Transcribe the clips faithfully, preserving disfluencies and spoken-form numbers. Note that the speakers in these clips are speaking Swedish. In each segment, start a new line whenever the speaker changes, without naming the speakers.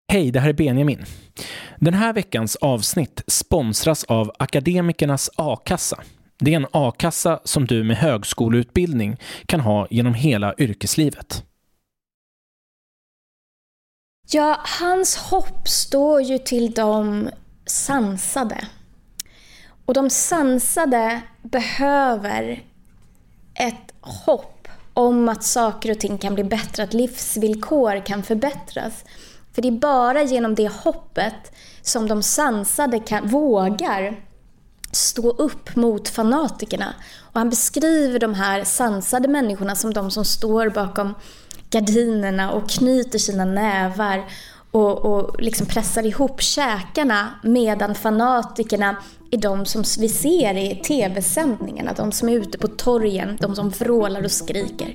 Hej, det här är Benjamin. Den här veckans avsnitt sponsras av Akademikernas A-kassa. Det är en A-kassa som du med högskoleutbildning kan ha genom hela yrkeslivet.
Ja, hans hopp står ju till de sansade. Och de sansade behöver ett hopp om att saker och ting kan bli bättre, att livsvillkor kan förbättras. För det är bara genom det hoppet som de sansade kan, vågar stå upp mot fanatikerna. Och han beskriver de här sansade människorna som de som står bakom gardinerna och knyter sina nävar och, och liksom pressar ihop käkarna, medan fanatikerna är de som vi ser i tv-sändningarna, de som är ute på torgen, de som vrålar och skriker.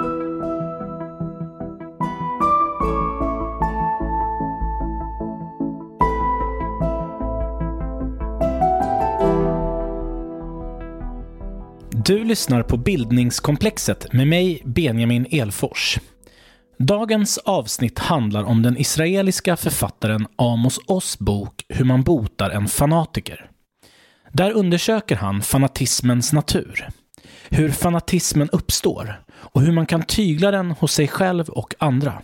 Du lyssnar på Bildningskomplexet med mig, Benjamin Elfors. Dagens avsnitt handlar om den israeliska författaren Amos Oz bok Hur man botar en fanatiker. Där undersöker han fanatismens natur, hur fanatismen uppstår och hur man kan tygla den hos sig själv och andra.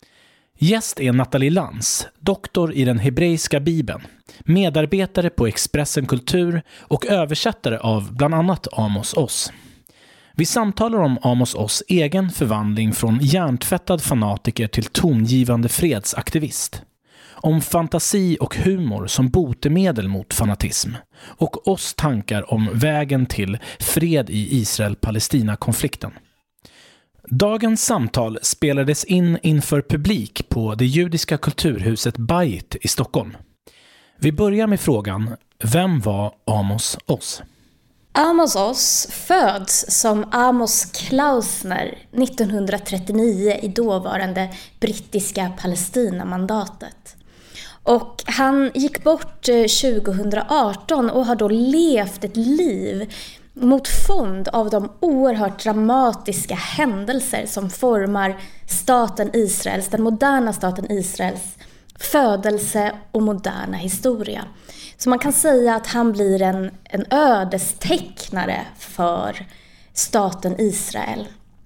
Gäst är Nathalie Lantz, doktor i den hebreiska bibeln, medarbetare på Expressen Kultur och översättare av bland annat Amos Oz. Vi samtalar om Amos Oz egen förvandling från hjärntvättad fanatiker till tongivande fredsaktivist. Om fantasi och humor som botemedel mot fanatism. Och Oz tankar om vägen till fred i Israel-Palestina-konflikten. Dagens samtal spelades in inför publik på det judiska kulturhuset Bayit i Stockholm. Vi börjar med frågan, vem var Amos Oz?
Amos Oz föds som Amos Klausner nittonhundratrettionio i dåvarande brittiska Palestinamandatet. Och han gick bort tjugohundraarton och har då levt ett liv mot fond av de oerhört dramatiska händelser som formar staten Israels, den moderna staten Israels födelse och moderna historia. Så man kan säga att han blir en, en ödestecknare för staten Israel.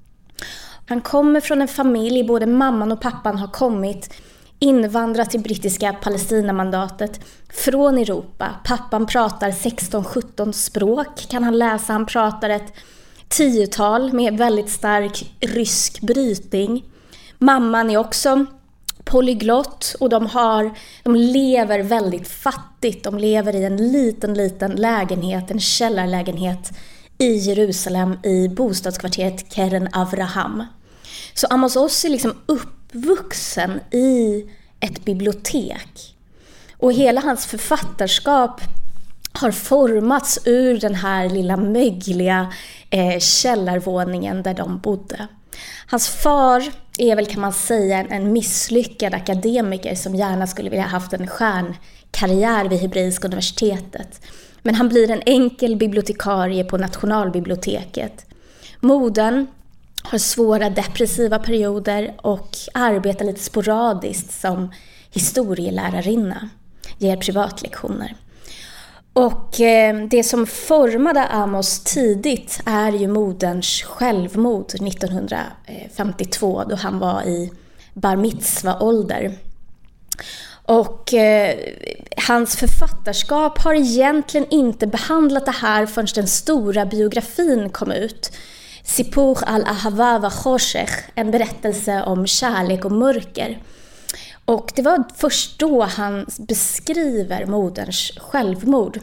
Han kommer från en familj, både mamman och pappan har kommit invandrat till brittiska Palestinamandatet från Europa. Pappan pratar sexton sjutton språk, kan han läsa. Han pratar ett tiotal med väldigt stark rysk brytning. Mamman är också polyglott och de, har, de lever väldigt fattigt. De lever i en liten, liten lägenhet, en källarlägenhet i Jerusalem i bostadskvarteret Keren Avraham. Så Amos Oz är liksom uppvuxen i ett bibliotek. Och hela hans författarskap har formats ur den här lilla mögliga eh, källarvåningen där de bodde. Hans far är väl, kan man säga, en misslyckad akademiker som gärna skulle vilja ha haft en stjärnkarriär vid Hebreiska universitetet. Men han blir en enkel bibliotekarie på Nationalbiblioteket. Modern har svåra depressiva perioder och arbetar lite sporadiskt som historielärarinna, ger privatlektioner. Och det som formade Amos tidigt är ju moderns självmord nittonhundrafemtiotvå då han var i bar mitzva-ålder. Och eh, hans författarskap har egentligen inte behandlat det här förrän den stora biografin kom ut. Sipur al-Ahava va Choshech, en berättelse om kärlek och mörker. Och det var först då han beskriver moderns självmord.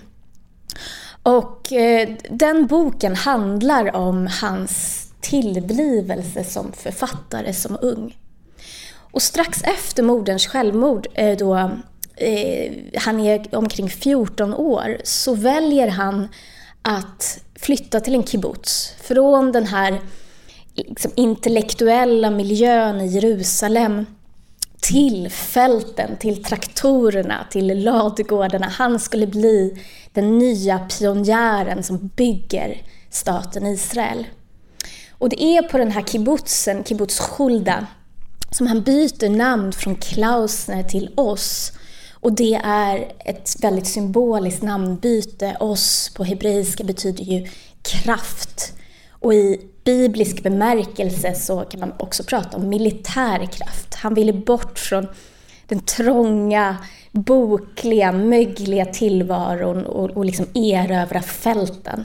Och eh, den boken handlar om hans tillblivelse som författare som ung. Och strax efter moderns självmord, eh, då eh, han är omkring fjorton år, så väljer han att flytta till en kibbutz. Från den här liksom, intellektuella miljön i Jerusalem till fälten, till traktorerna, till ladugårdarna. Han skulle bli den nya pionjären som bygger staten Israel. Och det är på den här kibbutzen, kibbutz Hulda, som han byter namn från Klausner till Oz. Och det är ett väldigt symboliskt namnbyte. Oz på hebreiska betyder ju kraft. Och i biblisk bemärkelse så kan man också prata om militär kraft. Han ville bort från den trånga, bokliga, mögliga tillvaron och, och liksom erövra fälten.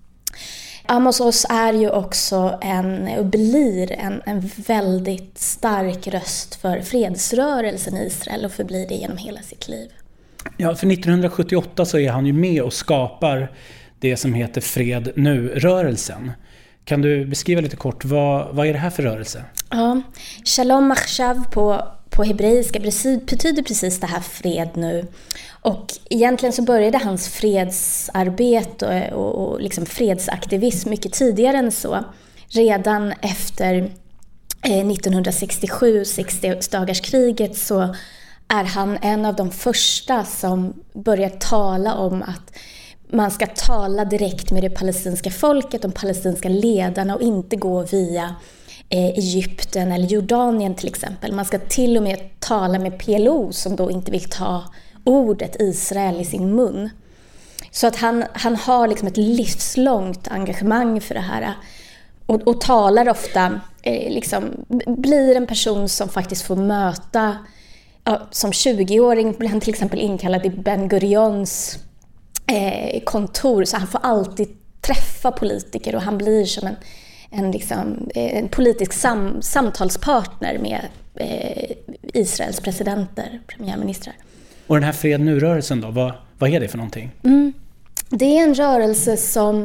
Amos Oz är ju också en, och blir en, en väldigt stark röst för fredsrörelsen i Israel och förblir det genom hela sitt liv.
Ja, för nittonhundrasjuttioåtta så är han ju med och skapar det som heter Fred nu-rörelsen. Kan du beskriva lite kort, vad, vad är det här för rörelse?
Ja, Shalom Achshav på, på hebreiska betyder precis det här fred nu. Och egentligen så började hans fredsarbete och, och, och liksom fredsaktivism mycket tidigare än så. Redan efter eh, nittonhundrasextiosju, sextiodagarskriget, så är han en av de första som börjar tala om att man ska tala direkt med det palestinska folket, de palestinska ledarna, och inte gå via eh, Egypten eller Jordanien till exempel. Man ska till och med tala med P L O som då inte vill ta ordet Israel i sin mun. Så att han, han har liksom ett livslångt engagemang för det här. Och, och talar ofta, eh, liksom, blir en person som faktiskt får möta, ja, som tjugoåring blir han till exempel inkallad i Ben Gurions eh, kontor. Så han får alltid träffa politiker och han blir som en, en, liksom, en politisk sam, samtalspartner med eh, Israels presidenter, premiärministrar.
Och den här Fred nu-rörelsen då, vad, vad är det för någonting?
Mm. Det är en rörelse som,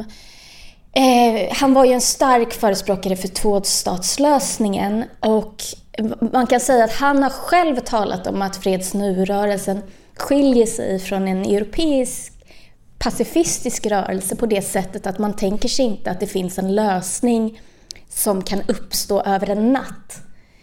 eh, han var ju en stark förespråkare för tvåstatslösningen, och man kan säga att han har själv talat om att Freds nu-rörelsen skiljer sig från en europeisk pacifistisk rörelse på det sättet att man tänker sig inte att det finns en lösning som kan uppstå över en natt.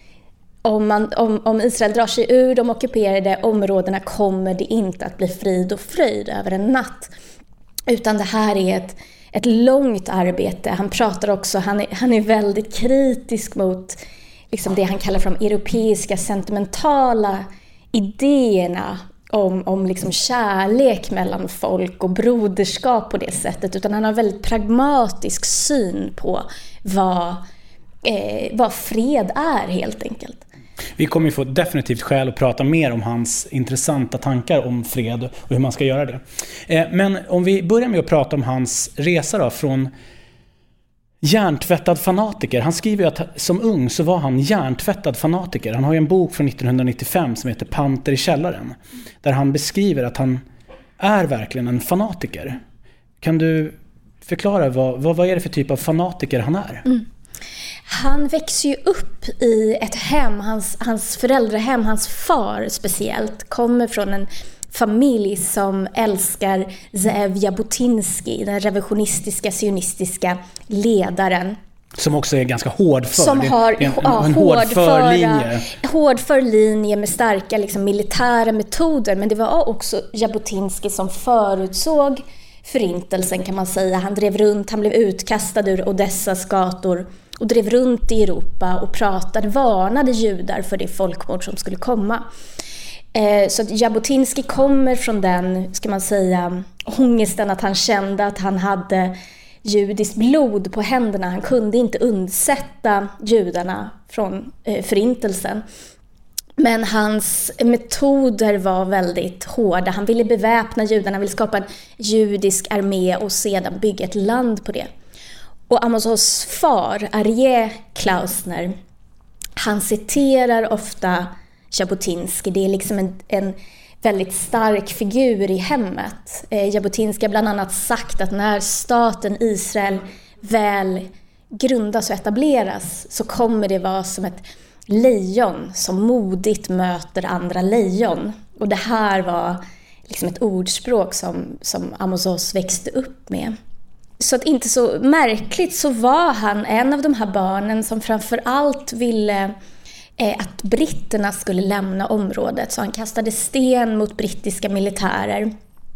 Om, man, om, om Israel drar sig ur de ockuperade områdena kommer det inte att bli frid och fröjd över en natt. Utan det här är ett, ett långt arbete. Han pratar också, han är, han är väldigt kritisk mot liksom det han kallar för de europeiska sentimentala idéerna om, om liksom kärlek mellan folk och broderskap på det sättet. Utan han har en väldigt pragmatisk syn på vad, eh, vad fred är helt enkelt.
Vi kommer ju få definitivt skäl att prata mer om hans intressanta tankar om fred och hur man ska göra det. Men om vi börjar med att prata om hans resa då, från hjärntvättad fanatiker. Han skriver ju att som ung så var han hjärntvättad fanatiker. Han har ju en bok från nittonhundranittiofem som heter Panter i källaren, där han beskriver att han är verkligen en fanatiker. Kan du förklara vad, vad, vad är det för typ av fanatiker han är?
Mm. Han växer ju upp i ett hem, hans, hans föräldrahem, hans far speciellt, kommer från en familj som älskar Zev Jabotinsky, den revisionistiska, sionistiska ledaren.
Som också är ganska hårdför.
Som har
en, en,
ja,
en hårdför linje.
Hårdför linje med starka liksom, militära metoder. Men det var också Jabotinsky som förutsåg förintelsen kan man säga. Han drev runt, han blev utkastad ur Odessas gator och drev runt i Europa och pratade, varnade judar för det folkmord som skulle komma. Så att Jabotinsky kommer från den, ska man säga, ångesten att han kände att han hade judiskt blod på händerna. Han kunde inte undsätta judarna från förintelsen. Men hans metoder var väldigt hårda. Han ville beväpna judarna, han ville skapa en judisk armé och sedan bygga ett land på det. Och Amos Oz far, Aryeh Klausner, han citerar ofta Jabotinsky. Det är liksom en, en väldigt stark figur i hemmet. Eh, Jabotinsky har bland annat sagt att när staten Israel väl grundas och etableras så kommer det vara som ett lejon som modigt möter andra lejon. Och det här var liksom ett ordspråk som, som Amos Oz växte upp med. Så att inte så märkligt så var han en av de här barnen som framför allt ville att britterna skulle lämna området. Så han kastade sten mot brittiska militärer.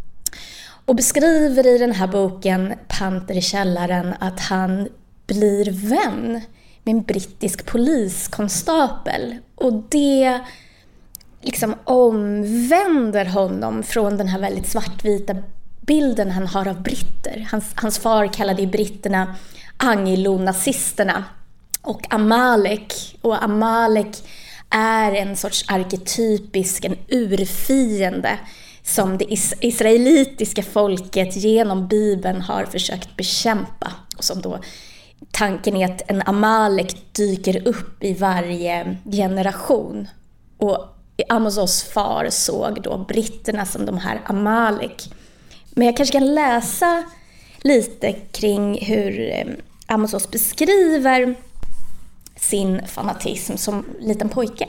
Och beskriver i den här boken Panter i källaren att han blir vän med en brittisk poliskonstapel. Och det liksom omvänder honom från den här väldigt svartvita bilden han har av britter. Hans, hans far kallade ju britterna anglo-nazisterna och Amalek. Och Amalek är en sorts arketypisk, en urfiende som det is- israelitiska folket genom Bibeln har försökt bekämpa. Och som då tanken är att en Amalek dyker upp i varje generation. Och Amos Oz far såg då britterna som de här Amalek. Men jag kanske kan läsa lite kring hur Amos Oz beskriver sin fanatism som liten pojke.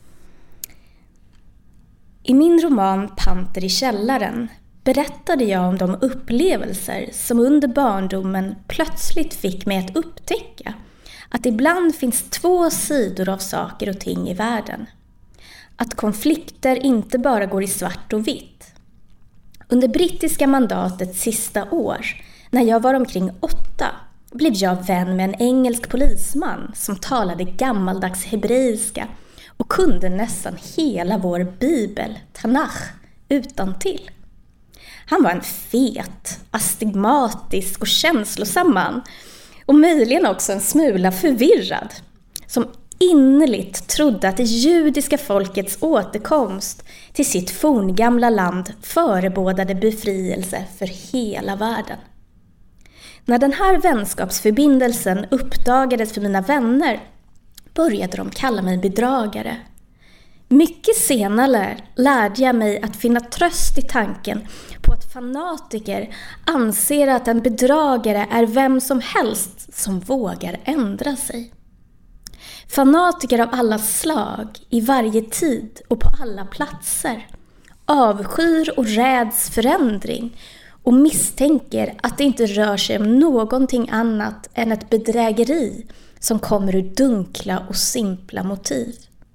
I min roman Panter i källaren berättade jag om de upplevelser som under barndomen plötsligt fick mig att upptäcka att ibland finns två sidor av saker och ting i världen. Att konflikter inte bara går i svart och vitt. Under brittiska mandatets sista år, när jag var omkring åtta, blev jag vän med en engelsk polisman som talade gammaldags hebreiska och kunde nästan hela vår bibel, Tanach, utantill. Han var en fet, astigmatisk och känslosam man och möjligen också en smula förvirrad, som innerligt trodde att det judiska folkets återkomst till sitt forngamla land förebådade befrielse för hela världen. När den här vänskapsförbindelsen uppdagades för mina vänner började de kalla mig bedragare. Mycket senare lärde jag mig att finna tröst i tanken på att fanatiker anser att en bedragare är vem som helst som vågar ändra sig. Fanatiker av alla slag, i varje tid och på alla platser, avskyr och räds förändring och misstänker att det inte rör sig om någonting annat än ett bedrägeri som kommer ur dunkla och simpla motiv.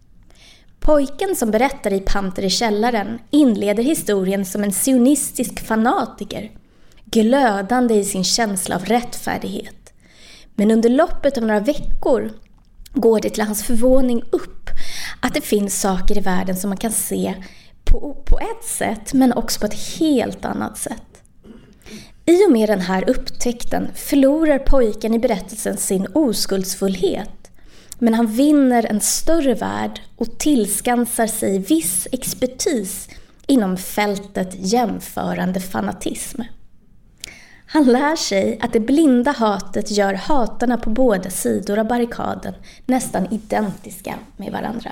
Pojken som berättar i Panter i källaren inleder historien som en sionistisk fanatiker, glödande i sin känsla av rättfärdighet. Men under loppet av några veckor går det till hans förvåning upp att det finns saker i världen som man kan se på, på ett sätt men också på ett helt annat sätt. I och med den här upptäckten förlorar pojken i berättelsen sin oskuldsfullhet, men han vinner en större värld och tillskansar sig viss expertis inom fältet jämförande fanatism. Han lär sig att det blinda hatet gör hatarna på båda sidor av barrikaden nästan identiska med varandra.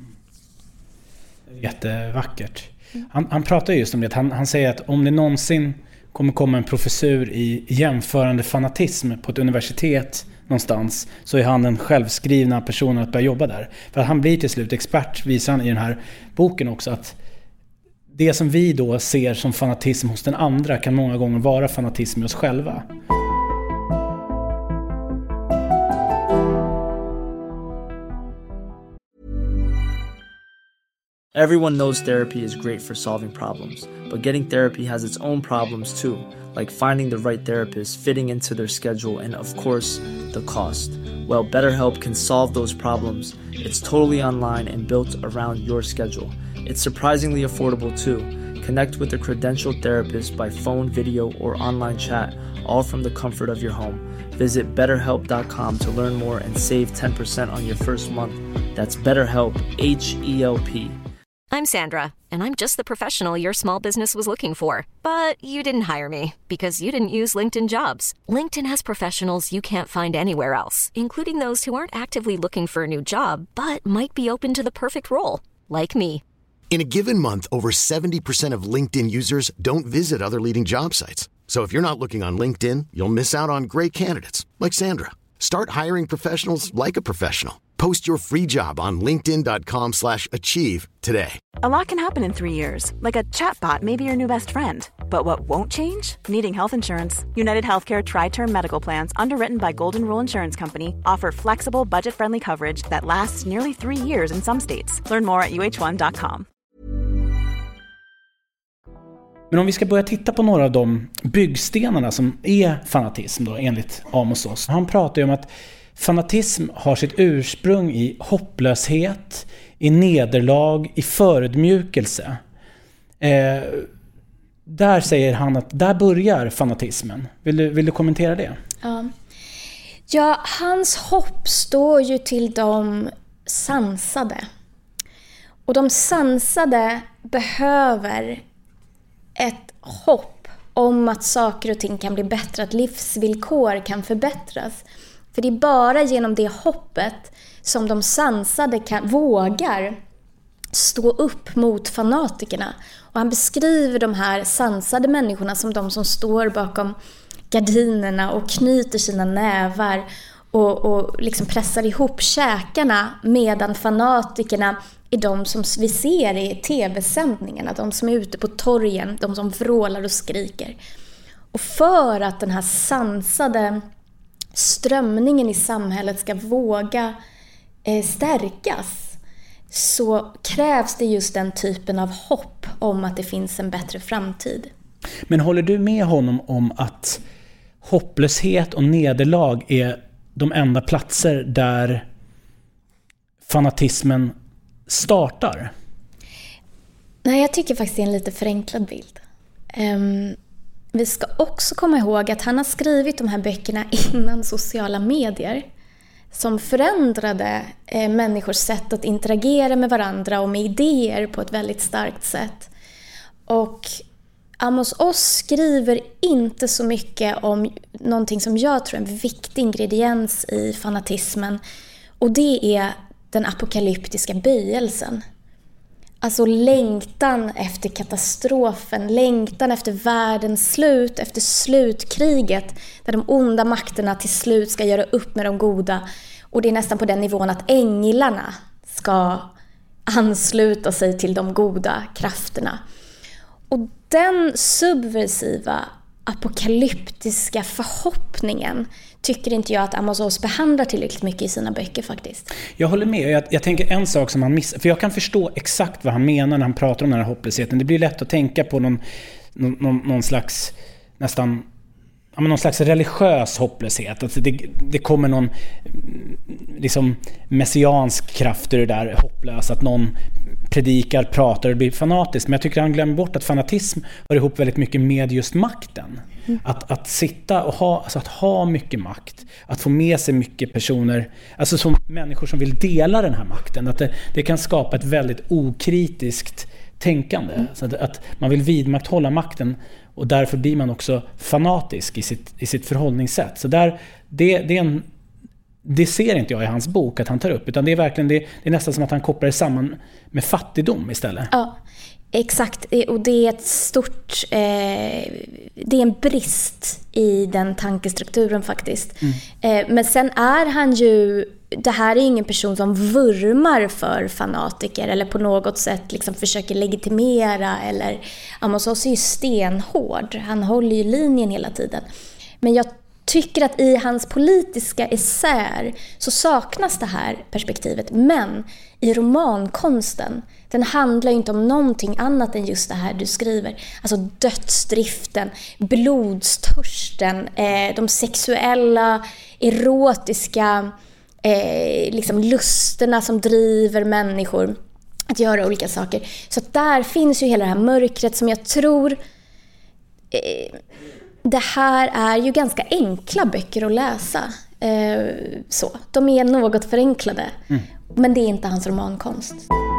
Jättevackert. Han, han pratar just om det. Han, han säger att om det någonsin kommer komma en professur i jämförande fanatism på ett universitet någonstans, så är han den självskrivna personen att börja jobba där. För att han blir till slut expert, visar han i den här boken också, att det som vi då ser som fanatism hos den andra kan många gånger vara fanatism i oss själva.
Everyone knows therapy is great for solving problems, but getting therapy has its own problems too, like finding the right therapist, fitting into their schedule, and of course, the cost. Well, BetterHelp can solve those problems. It's totally online and built around your schedule. It's surprisingly affordable too. Connect with a credentialed therapist by phone, video, or online chat, all from the comfort of your home. Visit better help dot com to learn more and save ten percent on your first month. That's BetterHelp, H E L P.
I'm Sandra, and I'm just the professional your small business was looking for. But you didn't hire me because you didn't use LinkedIn Jobs. LinkedIn has professionals you can't find anywhere else, including those who aren't actively looking for a new job, but might be open to the perfect role, like me.
In a given month, over seventy percent of LinkedIn users don't visit other leading job sites. So if you're not looking on LinkedIn, you'll miss out on great candidates like Sandra. Start hiring professionals like a professional. Post your free job on linkedin dot com slash achieve today.
A lot can happen in three years, like a chatbot may be your new best friend. But what won't change? Needing health insurance. United Healthcare Tri-Term Medical Plans, underwritten by Golden Rule Insurance Company, offer flexible, budget-friendly coverage that lasts nearly three years in some states. Learn more at U H one dot com.
Men om vi ska börja titta på några av de byggstenarna som är fanatism då, enligt Amos Oz. Han pratar ju om att fanatism har sitt ursprung i hopplöshet, i nederlag, i förödmjukelse. Eh, där säger han att där börjar fanatismen. Vill du, vill du kommentera det?
Ja. ja, hans hopp står ju till de sansade. Och de sansade behöver ett hopp om att saker och ting kan bli bättre, att livsvillkor kan förbättras. För det är bara genom det hoppet som de sansade kan, vågar stå upp mot fanatikerna. Och han beskriver de här sansade människorna som de som står bakom gardinerna och knyter sina nävar och, och liksom pressar ihop käkarna, medan fanatikerna är de som vi ser i tv-sändningarna, de som är ute på torgen, de som vrålar och skriker. Och för att den här sansade strömningen i samhället ska våga eh, stärkas, så krävs det just den typen av hopp om att det finns en bättre framtid.
Men håller du med honom om att hopplöshet och nederlag är de enda platser där fanatismen startar?
Nej, jag tycker faktiskt det är en lite förenklad bild. Um, vi ska också komma ihåg att han har skrivit de här böckerna innan sociala medier som förändrade eh, människors sätt att interagera med varandra och med idéer på ett väldigt starkt sätt. Och Amos Oz skriver inte så mycket om någonting som jag tror är en viktig ingrediens i fanatismen, och det är den apokalyptiska böjelsen. Alltså längtan efter katastrofen, längtan efter världens slut, efter slutkriget, där de onda makterna till slut ska göra upp med de goda. Och det är nästan på den nivån att änglarna ska ansluta sig till de goda krafterna. Och den subversiva, apokalyptiska förhoppningen tycker inte jag att Amos Oz behandlar tillräckligt mycket i sina böcker faktiskt.
Jag håller med. Jag, jag tänker en sak som han missar. För jag kan förstå exakt vad han menar när han pratar om den här hopplösheten. Det blir lätt att tänka på någon, någon, någon slags nästan ja, men någon slags religiös hopplöshet. Alltså det, det kommer någon liksom messiansk kraft ur det där hopplös. Att någon predikar, pratar och blir fanatisk. Men jag tycker han glömmer bort att fanatism hör ihop väldigt mycket med just makten. Mm. Att, att sitta och ha, alltså att ha mycket makt. Att få med sig mycket personer. Alltså som människor som vill dela den här makten. Att det, det kan skapa ett väldigt okritiskt tänkande. Mm. Så att, att man vill vidmakthålla makten. Och därför blir man också fanatisk i sitt, i sitt förhållningssätt. Så där, det, det, är en, det ser inte jag i hans bok att han tar upp. Utan det är verkligen det, det är nästan som att han kopplar det samman med fattigdom istället.
Ja, exakt. Och det är ett stort... Eh, det är en brist i den tankestrukturen faktiskt. Mm. Eh, men sen är han ju... Det här är ingen person som vurmar för fanatiker eller på något sätt liksom försöker legitimera. Eller, Amos Oz är ju stenhård. Han håller ju linjen hela tiden. Men jag tycker att i hans politiska essäer så saknas det här perspektivet. Men i romankonsten, den handlar ju inte om någonting annat än just det här du skriver. Alltså dödsdriften, blodstörsten, eh, de sexuella, erotiska... Eh, liksom lusterna som driver människor att göra olika saker. Så att där finns ju hela det här mörkret som jag tror eh, det här är ju ganska enkla böcker att läsa. Eh, så. De är något förenklade. Mm. Men det är inte hans romankonst.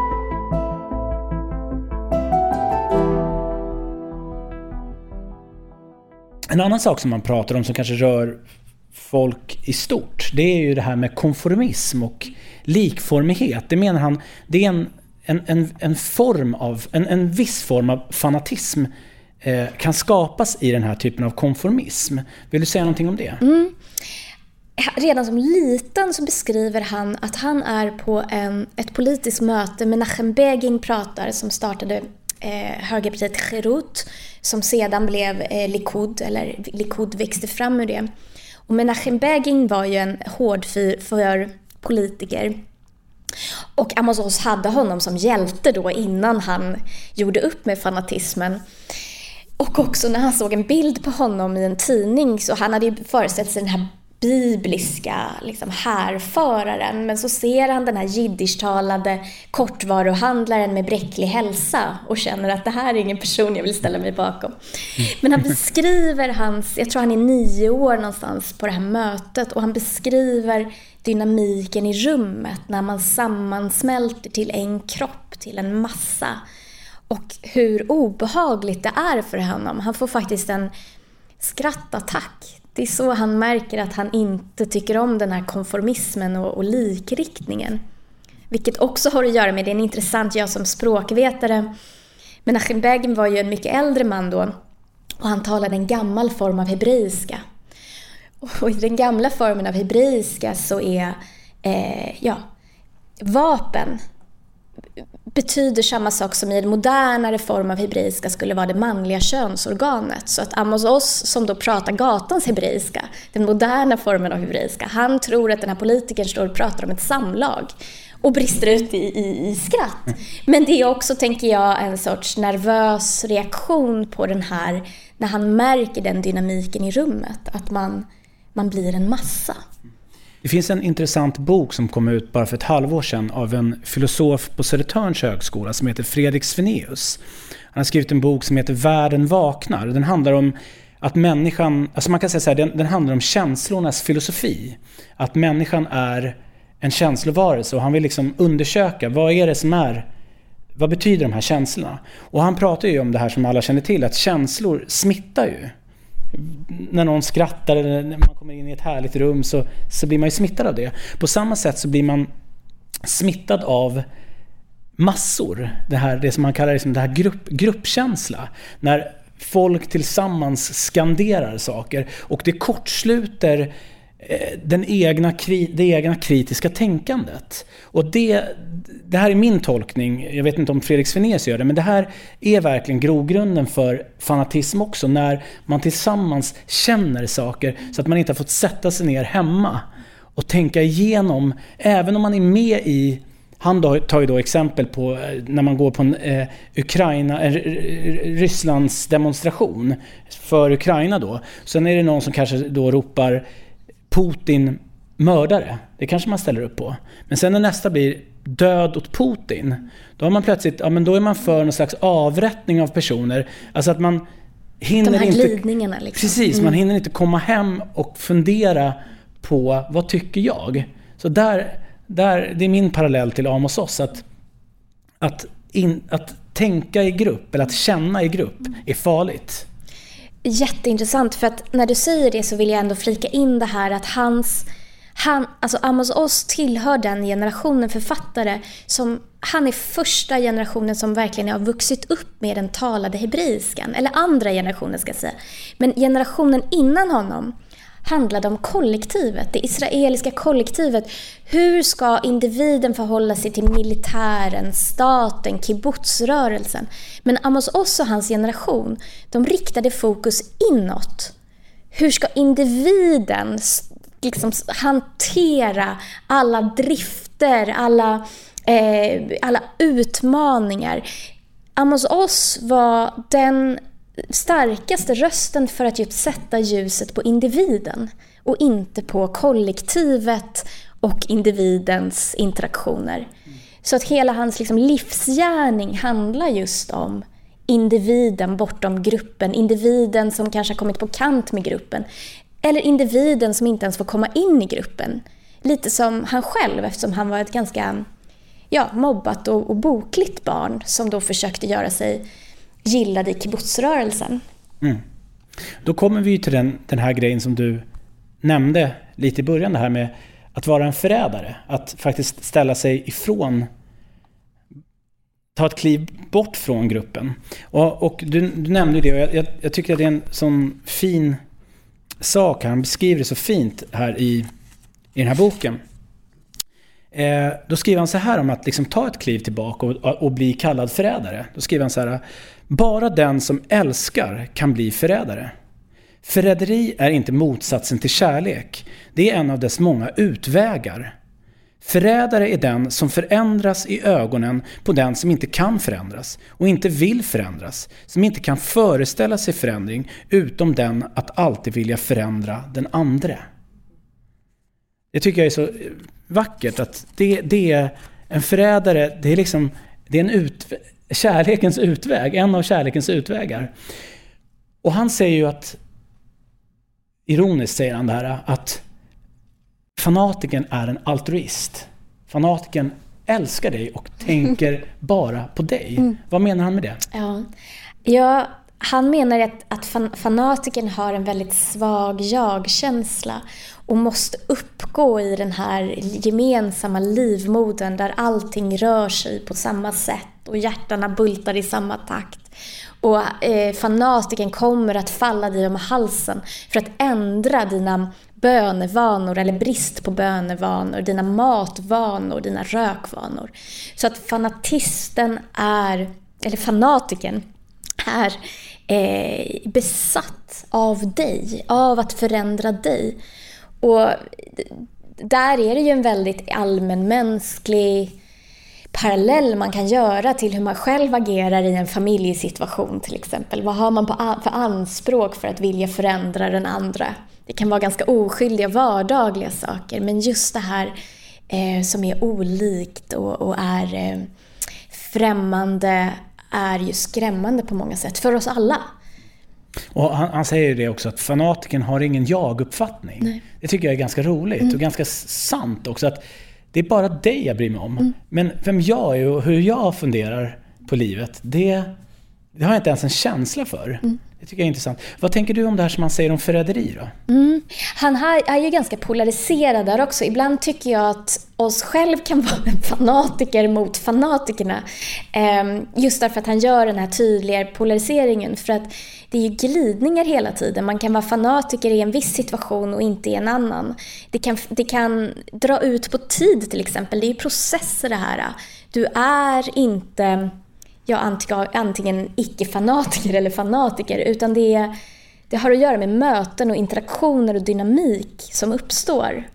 En annan sak som man pratar om som kanske rör folk i stort, det är ju det här med konformism och likformighet. Det menar han, det är en, en, en, en form av, en, en viss form av fanatism eh, kan skapas i den här typen av konformism. Vill du säga någonting om det? Mm.
Redan som liten så beskriver han att han är på en, ett politiskt möte med Menachem Begin pratar som startade eh, högerpartiet Herut som sedan blev eh, Likud, eller Likud växte fram ur det. Och Menachem Begin var ju en hårdfyr för politiker. Och Amos Oz hade honom som hjälte då innan han gjorde upp med fanatismen. Och också när han såg en bild på honom i en tidning så han hade ju föreställt sig den här bibliska liksom, härföraren. Men så ser han den här jiddishtalande kortvaruhandlaren med bräcklig hälsa och känner att det här är ingen person jag vill ställa mig bakom. Men han beskriver hans, jag tror han är nio år någonstans på det här mötet, och han beskriver dynamiken i rummet när man sammansmälter till en kropp, till en massa. Och hur obehagligt det är för honom. Han får faktiskt en skrattattack. Det är så han märker att han inte tycker om den här konformismen och, och likriktningen. Vilket också har att göra med, det är en intressant, jag som språkvetare. Menachem Begin var ju en mycket äldre man då. Och han talade en gammal form av hebreiska. Och i den gamla formen av hebreiska så är eh, ja, vapen betyder samma sak som i en modernare form av hebreiska skulle vara det manliga könsorganet. Så att Amos Oz, som då pratar gatans hebreiska, den moderna formen av hebreiska, han tror att den här politikern står och pratar om ett samlag och brister ut i, i, i skratt. Men det är också, tänker jag, en sorts nervös reaktion på den här, när han märker den dynamiken i rummet, att man, man blir en massa.
Det finns en intressant bok som kom ut bara för ett halvår sedan av en filosof på Södertörns högskola som heter Fredrik Svenneus. Han har skrivit en bok som heter Världen vaknar. Den handlar om att människan, alltså man kan säga så här, den, den handlar om känslornas filosofi. Att människan är en känslovarelse, och han vill liksom undersöka vad är det som är, vad betyder de här känslorna? Och han pratar ju om det här som alla känner till, att känslor smittar ju. När någon skrattar eller när man kommer in i ett härligt rum så, så blir man ju smittad av det. På samma sätt så blir man smittad av massor. Det, här, det som man kallar liksom det här grupp, gruppkänsla. När folk tillsammans skanderar saker och det kortsluter den egna, det egna kritiska tänkandet. Och det, det här är min tolkning, jag vet inte om Fredrik Svenneus gör det, men det här är verkligen grogrunden för fanatism också, när man tillsammans känner saker så att man inte har fått sätta sig ner hemma och tänka igenom, även om man är med i, han tar ju då exempel på när man går på en eh, Ukraina, en Rysslands demonstration för Ukraina då, sen är det någon som kanske då ropar Putin mördare. Det kanske man ställer upp på. Men sen när nästa blir död åt Putin, då har man plötsligt, ja men då är man för någon slags avrättning av personer. Alltså att man hinner
de här
inte
glidningarna liksom.
Precis,
mm.
man hinner inte komma hem och fundera på vad tycker jag. Så där, där det är min parallell till Amos Oz, att att, in, att tänka i grupp eller att känna i grupp är farligt.
Jätteintressant, för att när du säger det så vill jag ändå flika in det här att hans, han, alltså Amos Oz tillhör den generationen författare som, han är första generationen som verkligen har vuxit upp med den talade hebreiskan, eller andra generationen ska jag säga. Men generationen innan honom handlade om kollektivet, det israeliska kollektivet. Hur ska individen förhålla sig till militären, staten, kibbutzrörelsen? Men Amos Oz och hans generation, de riktade fokus inåt. Hur ska individen liksom hantera alla drifter, alla, eh, alla utmaningar? Amos Oz var den starkaste rösten för att just sätta ljuset på individen och inte på kollektivet och individens interaktioner. Så att hela hans liksom livsgärning handlar just om individen bortom gruppen, individen som kanske har kommit på kant med gruppen, eller individen som inte ens får komma in i gruppen. Lite som han själv, eftersom han var ett ganska ja, mobbat och, och bokligt barn som då försökte göra sig gillade i kibbutzrörelsen. Mm.
Då kommer vi till den, den här grejen som du nämnde lite i början, det här med att vara en förrädare. Att faktiskt ställa sig ifrån, ta ett kliv bort från gruppen. Och, och du, du nämnde det, och jag, jag, jag tycker att det är en sån fin sak. Han beskriver det så fint här i, i den här boken. Eh, då skriver han så här om att liksom ta ett kliv tillbaka och, och, och bli kallad förrädare. Då skriver han så här: bara den som älskar kan bli förrädare. Förräderi är inte motsatsen till kärlek. Det är en av dess många utvägar. Förrädare är den som förändras i ögonen på den som inte kan förändras och inte vill förändras, som inte kan föreställa sig förändring utom den att alltid vilja förändra den andre. Det tycker jag är så vackert att det, det är en förrädare, det är liksom det är en ut, kärlekens utväg, en av kärlekens utvägar. Och han säger ju att, ironiskt säger han det här, att fanatiken är en altruist. Fanatiken älskar dig och tänker bara på dig. Mm. Vad menar han med det?
Ja, ja han menar att, att fan, fanatiken har en väldigt svag jag-känsla och måste uppgå i den här gemensamma livmodern där allting rör sig på samma sätt och hjärtarna bultar i samma takt. Och eh, fanatiken kommer att falla dig om halsen för att ändra dina bönevanor eller brist på bönevanor, dina matvanor, dina rökvanor. Så att fanatisten är, eller fanatiken är eh, besatt av dig, av att förändra dig. Och där är det ju en väldigt allmänmänsklig parallell man kan göra till hur man själv agerar i en familjesituation till exempel. Vad har man på för anspråk för att vilja förändra den andra? Det kan vara ganska oskyldiga vardagliga saker, men just det här eh, som är olikt och, och är eh, främmande är ju skrämmande på många sätt för oss alla.
Och han, han säger ju det också, att fanatiken har ingen jag-uppfattning. Nej. Det tycker jag är ganska roligt mm. och ganska sant också, att det är bara dig jag bryr mig om. Mm. Men vem jag är och hur jag funderar på livet, det, det har jag inte ens en känsla för. Mm. Det tycker jag är intressant. Vad tänker du om det här som han säger om förräderi då? Mm.
Han här är ju ganska polariserad där också. Ibland tycker jag att oss själv kan vara en fanatiker mot fanatikerna. Just därför att han gör den här tydliga polariseringen. För att det är ju glidningar hela tiden. Man kan vara fanatiker i en viss situation och inte i en annan. Det kan, det kan dra ut på tid till exempel. Det är ju processer det här. Du är inte... Ja, antingen icke-fanatiker eller fanatiker, utan det, är, det har att göra med möten och interaktioner och dynamik som uppstår.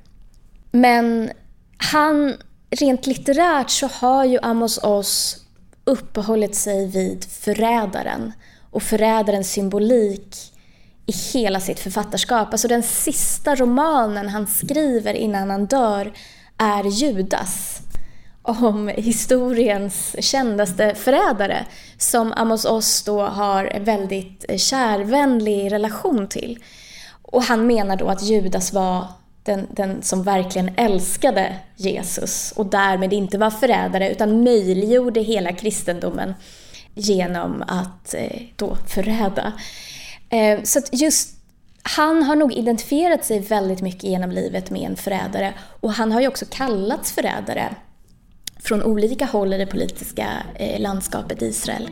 Men han, rent litterärt så har ju Amos Oz uppehållit sig vid förrädaren och förrädarens symbolik i hela sitt författarskap. Alltså den sista romanen han skriver innan han dör är Judas, om historiens kändaste förrädare som Amos Oz då har en väldigt kärvänlig relation till. Och han menar då att Judas var den, den som verkligen älskade Jesus och därmed inte var förrädare utan möjliggjorde hela kristendomen genom att då förräda. Så att just han har nog identifierat sig väldigt mycket genom livet med en förrädare, och han har ju också kallats förrädare från olika håll i det politiska eh, landskapet i Israel.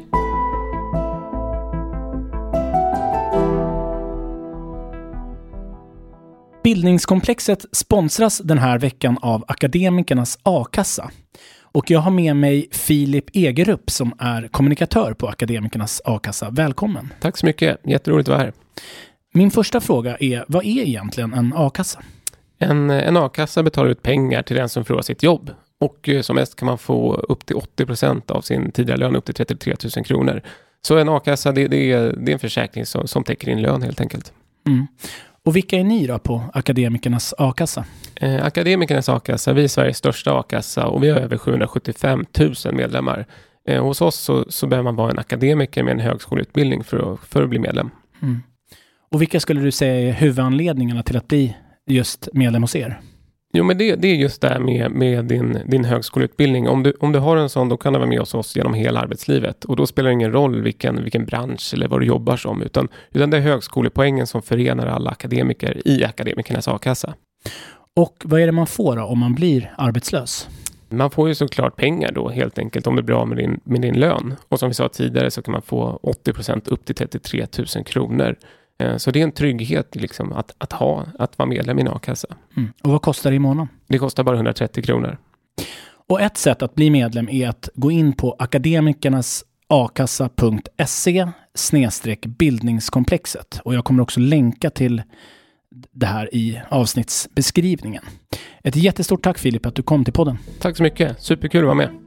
Bildningskomplexet sponsras den här veckan av Akademikernas A-kassa. Och jag har med mig Filip Egerup som är kommunikatör på Akademikernas A-kassa. Välkommen.
Tack så mycket. Jätteroligt att vara här.
Min första fråga är, vad är egentligen en A-kassa?
En, en A-kassa betalar ut pengar till den som förlorar sitt jobb. Och som mest kan man få upp till åttio procent av sin tidigare lön, upp till trettiotre tusen kronor. Så en A-kassa, det, det, är, det är en försäkring som, som täcker in lön helt enkelt.
Mm. Och vilka är ni då på Akademikernas A-kassa?
Eh, Akademikernas A-kassa, vi är Sveriges största A-kassa och vi har över sjuhundrasjuttiofem tusen medlemmar. Eh, hos oss så, så behöver man vara en akademiker med en högskoleutbildning för att, för att bli medlem.
Mm. Och vilka skulle du säga är huvudanledningarna till att bli just medlem hos er?
Jo, men det, det är just det här med, med din, din högskoleutbildning. Om du, om du har en sån, då kan du vara med hos oss genom hela arbetslivet. Och då spelar det ingen roll vilken, vilken bransch eller vad du jobbar som. Utan, utan det är högskolepoängen som förenar alla akademiker i Akademikernas A-kassa.
Och vad är det man får då om man blir arbetslös?
Man får ju såklart pengar då helt enkelt om du blir av med din, med din lön. Och som vi sa tidigare så kan man få åttio procent upp till trettiotre tusen kronor. Så det är en trygghet liksom, att, att ha, att vara medlem i en A-kassa. Mm.
Och vad kostar det i månaden?
Det kostar bara hundratrettio kronor.
Och ett sätt att bli medlem är att gå in på akademikernasakassa punkt se snedstreck bildningskomplexet. Och jag kommer också länka till det här i avsnittsbeskrivningen. Ett jättestort tack Filip att du kom till podden.
Tack så mycket, superkul att vara med.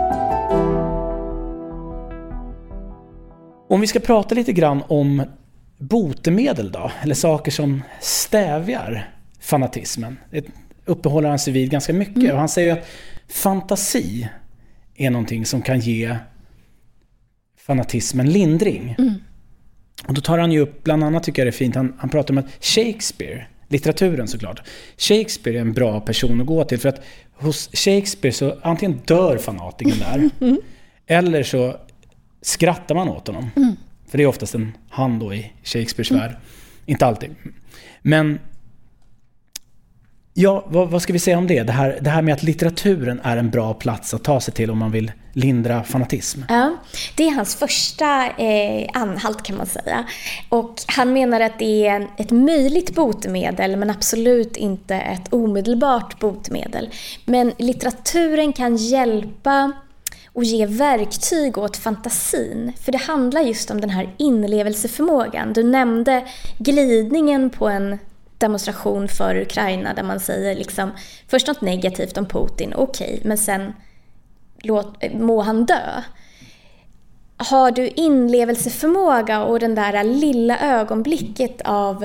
Om vi ska prata lite grann om botemedel då? Eller saker som stävjar fanatismen? Det uppehåller han sig vid ganska mycket. Mm. Och han säger att fantasi är någonting som kan ge fanatismen lindring. Mm. Och då tar han ju upp, bland annat tycker jag det är fint, han, han pratar om att Shakespeare, litteraturen såklart, Shakespeare är en bra person att gå till, för att hos Shakespeare så antingen dör fanatiken där mm. eller så skrattar man åt honom. Mm. För det är oftast en han då i Shakespeares mm. värld. Inte alltid. Men ja, vad, vad ska vi säga om det? Det här, det här med att litteraturen är en bra plats att ta sig till om man vill lindra fanatism.
Ja, det är hans första eh, anhalt kan man säga. Och han menar att det är ett möjligt botemedel, men absolut inte ett omedelbart botemedel. Men litteraturen kan hjälpa och ge verktyg åt fantasin. För det handlar just om den här inlevelseförmågan. Du nämnde glidningen på en demonstration för Ukraina där man säger liksom först något negativt om Putin, okej, okay, men sen låt, må han dö. Har du inlevelseförmåga och den där lilla ögonblicket av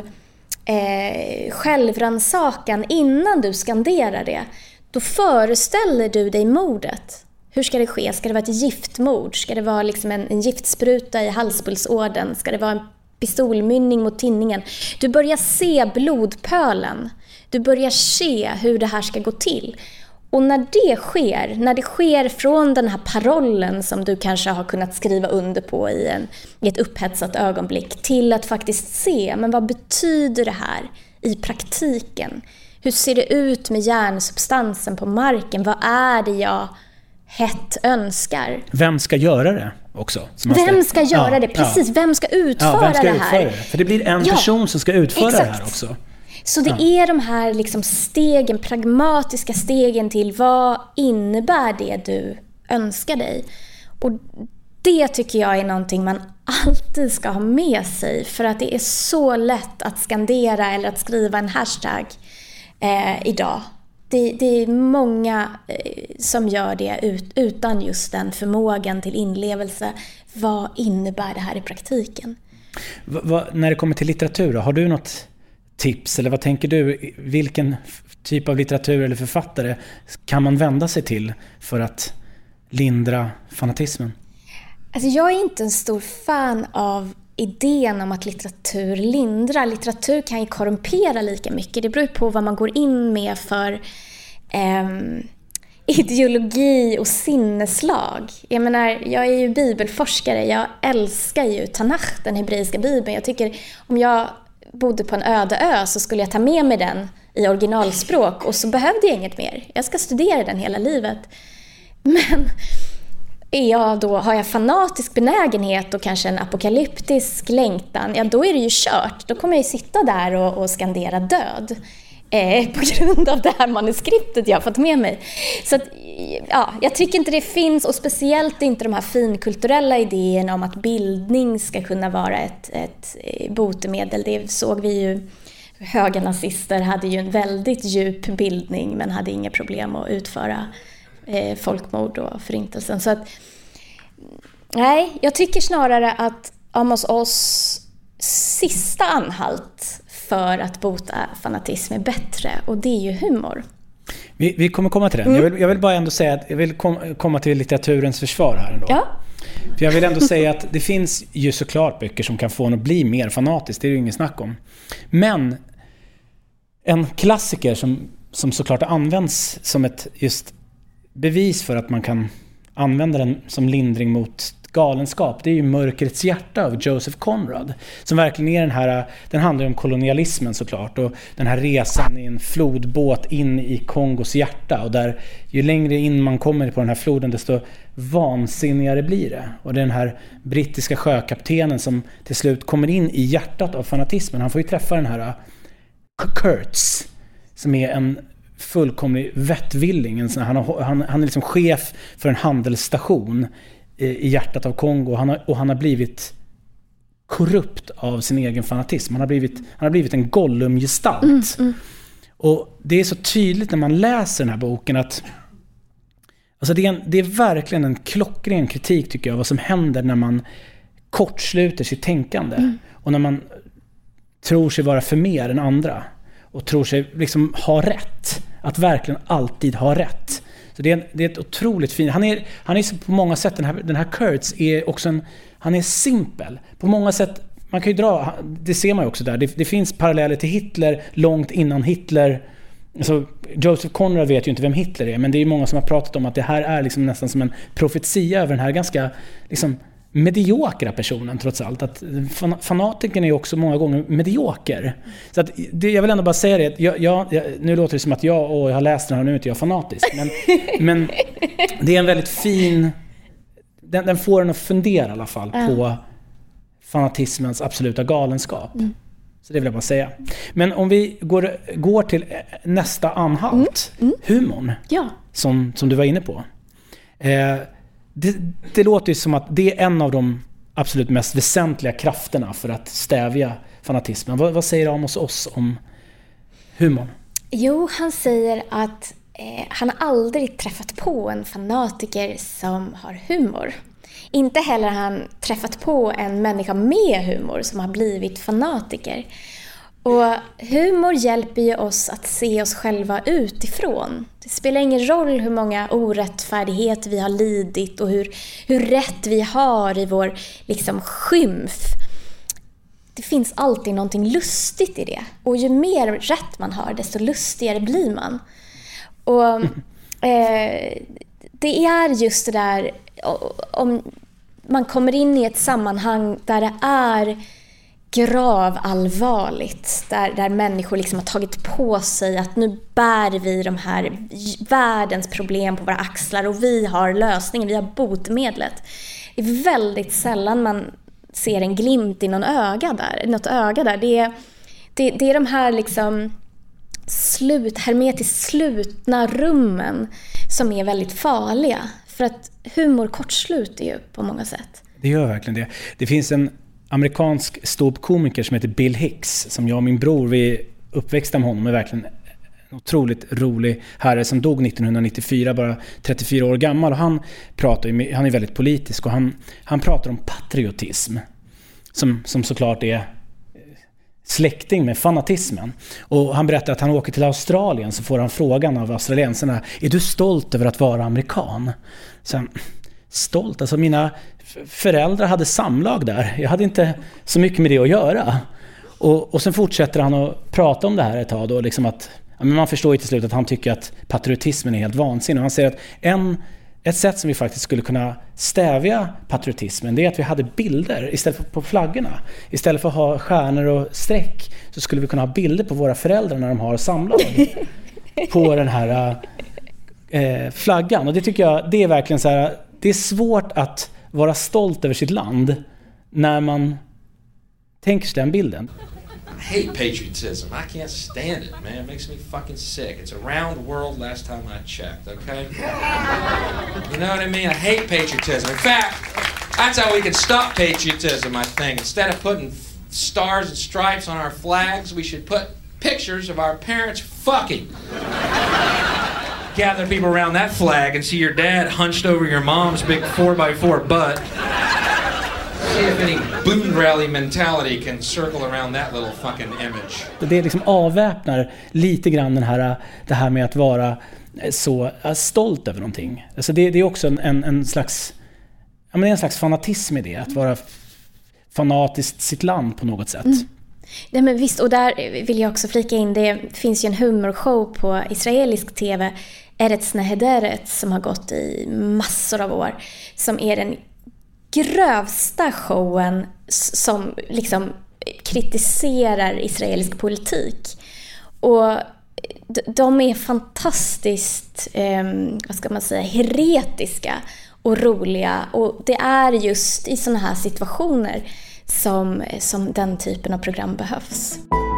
eh, självrannsakan innan du skanderar det, då föreställer du dig mordet. Hur ska det ske? Ska det vara ett giftmord? Ska det vara liksom en, en giftspruta i halspulsådern? Ska det vara en pistolmynning mot tinningen? Du börjar se blodpölen. Du börjar se hur det här ska gå till. Och när det sker, när det sker från den här parollen som du kanske har kunnat skriva under på i, en, i ett upphetsat ögonblick, till att faktiskt se, men vad betyder det här i praktiken? Hur ser det ut med hjärnsubstansen på marken? Vad är det jag hett önskar?
Vem ska göra det också?
Vem ska göra ja, det? Precis, ja. Vem ska utföra ja, vem ska det här?
Utföra det? För det blir en ja, person som ska utföra exakt. Det här också.
Så det ja. är de här liksom stegen, pragmatiska stegen till vad innebär det du önskar dig? Och det tycker jag är någonting man alltid ska ha med sig, för att det är så lätt att skandera eller att skriva en hashtag eh, idag. Det, det är många eh, som gör det ut, utan just den förmågan till inlevelse. Vad innebär det här i praktiken?
Va, va, när det kommer till litteratur, har du något tips eller vad tänker du? Vilken typ av litteratur eller författare kan man vända sig till för att lindra fanatismen?
Alltså jag är inte en stor fan av idén om att litteratur lindrar. Litteratur kan ju korrumpera lika mycket. Det beror på vad man går in med för eh, ideologi och sinneslag. Jag menar, jag är ju bibelforskare. Jag älskar ju Tanach, den hebreiska bibeln. Jag tycker om jag bodde på en öde ö så skulle jag ta med mig den i originalspråk och så behövde jag inget mer. Jag ska studera den hela livet. Men är jag då, har jag fanatisk benägenhet och kanske en apokalyptisk längtan, ja då är det ju kört. Då kommer jag ju sitta där och, och skandera död eh, på grund av det här manuskriptet jag har fått med mig. Så att, ja, jag tycker inte det finns, och speciellt inte de här finkulturella idéerna om att bildning ska kunna vara ett, ett botemedel. Det såg vi ju, höga nazister hade ju en väldigt djup bildning men hade inga problem att utföra eh, folkmord och förintelsen. Så att, nej, jag tycker snarare att Amos Oz sista anhalt för att bota fanatism är bättre, och det är ju humor.
Vi, vi kommer komma till den. Mm. Jag, vill, jag vill bara ändå säga att jag vill kom, komma till litteraturens försvar här ändå.
Ja.
För jag vill ändå säga att det finns ju såklart böcker som kan få en att bli mer fanatisk, det är ju ingen snack om. Men en klassiker som, som såklart används som ett just bevis för att man kan använda den som lindring mot galenskap, det är ju Mörkrets hjärta av Joseph Conrad, som verkligen är den här, den handlar om kolonialismen såklart, och den här resan i en flodbåt in i Kongos hjärta, och där ju längre in man kommer på den här floden desto vansinnigare blir det, och det är den här brittiska sjökaptenen som till slut kommer in i hjärtat av fanatismen. Han får ju träffa den här Kurtz som är en fullkomlig vettvilling, en sån här, han, han, han är liksom chef för en handelsstation i hjärtat av Kongo, han har, och han har blivit korrupt av sin egen fanatism. Han har blivit, han har blivit en Gollum-gestalt. Mm, mm. Och det är så tydligt när man läser den här boken att alltså det, är en, det är verkligen en klockren kritik tycker jag, vad som händer när man kortsluter sitt tänkande. Mm. Och när man tror sig vara för mer än andra och tror sig liksom ha rätt, att verkligen alltid ha rätt. Så det är, en, det är ett otroligt fint. Han är, han är på många sätt, den här, den här Kurtz är också en, han är simpel. På många sätt, man kan ju dra, det ser man ju också där. Det, det finns paralleller till Hitler långt innan Hitler. Alltså, Joseph Conrad vet ju inte vem Hitler är, men det är ju många som har pratat om att det här är liksom nästan som en profetia över den här ganska liksom mediokra personen trots allt. Att fan, fanatiken är ju också många gånger medioker. Så att det, jag vill ändå bara säga det. Jag, jag, nu låter det som att jag, och jag har läst den här, nu är inte jag fanatisk. Men, men det är en väldigt fin... Den, den får en att fundera i alla fall mm. på fanatismens absoluta galenskap. Mm. Så det vill jag bara säga. Men om vi går, går till nästa anhalt. Mm. Mm. Humorn.
Ja.
Som, som du var inne på. Eh, Det, det låter ju som att det är en av de absolut mest väsentliga krafterna för att stävja fanatismen. Vad, vad säger Amos Oz om humorn?
Jo, han säger att eh, han har aldrig träffat på en fanatiker som har humor. Inte heller har han träffat på en människa med humor som har blivit fanatiker. Och humor hjälper ju oss att se oss själva utifrån. Det spelar ingen roll hur många orättfärdigheter vi har lidit och hur, hur rätt vi har i vår liksom, skymf. Det finns alltid någonting lustigt i det. Och ju mer rätt man har, desto lustigare blir man. Och eh, det är just det där, om man kommer in i ett sammanhang där det är grav allvarligt, där, där människor liksom har tagit på sig att nu bär vi de här världens problem på våra axlar och vi har lösningen, vi har botemedlet. Det är väldigt sällan man ser en glimt i någon öga där, något öga där. Det är, det, det är de här liksom slut, hermetiskt slutna rummen som är väldigt farliga, för att humor kortsluter ju på många sätt.
Det gör verkligen det. Det finns en amerikansk ståuppkomiker som heter Bill Hicks, som jag och min bror, vi uppväxte med honom, är verkligen en otroligt rolig herre som dog nittonhundranittiofyra, bara trettiofyra år gammal, och han pratar ju, han är väldigt politisk, och han, han pratar om patriotism som, som såklart är släkting med fanatismen. Och han berättar att han åker till Australien, så får han frågan av australiensarna: är du stolt över att vara amerikan? Så han, stolt? Alltså mina föräldrar hade samlag där. Jag hade inte så mycket med det att göra. Och, och sen fortsätter han att prata om det här ett tag då, liksom att, ja, men man förstår ju till slut att han tycker att patriotismen är helt vansinnig. Och han säger att en, ett sätt som vi faktiskt skulle kunna stävja patriotismen, det är att vi hade bilder istället för på flaggorna. Istället för att ha stjärnor och streck, så skulle vi kunna ha bilder på våra föräldrar när de har samlag på den här eh, flaggan. Och det tycker jag, det är verkligen så här, det är svårt att vara stolt över sitt land när man tänker sig den bilden.
I hate patriotism. I can't stand it, man. It makes me fucking sick. It's around the world last time I checked, okay? You know what I mean? I hate patriotism. In fact, that's how we can stop patriotism, I think. Instead of putting stars and stripes on our flags, we should put pictures of our parents fucking. Gather people around that flag and see your dad hunched over your mom's big four by four butt. See if any boon rally mentality can circle around that little fucking image.
Det är liksom avväpnar lite grann den här, det här med att vara så stolt över någonting. Alltså det, det är också en, en, en slags, ja, men det är en slags fanatism i det, att vara fanatiskt sitt land på något sätt. Mm.
Nej, men visst, och där vill jag också flika in, det finns ju en humorshow på israelisk tv, Eretz Nehederet, som har gått i massor av år, som är den grövsta showen som liksom kritiserar israelisk politik. Och de är fantastiskt, eh, vad ska man säga, heretiska och roliga, och det är just i såna här situationer som, som den typen av program behövs.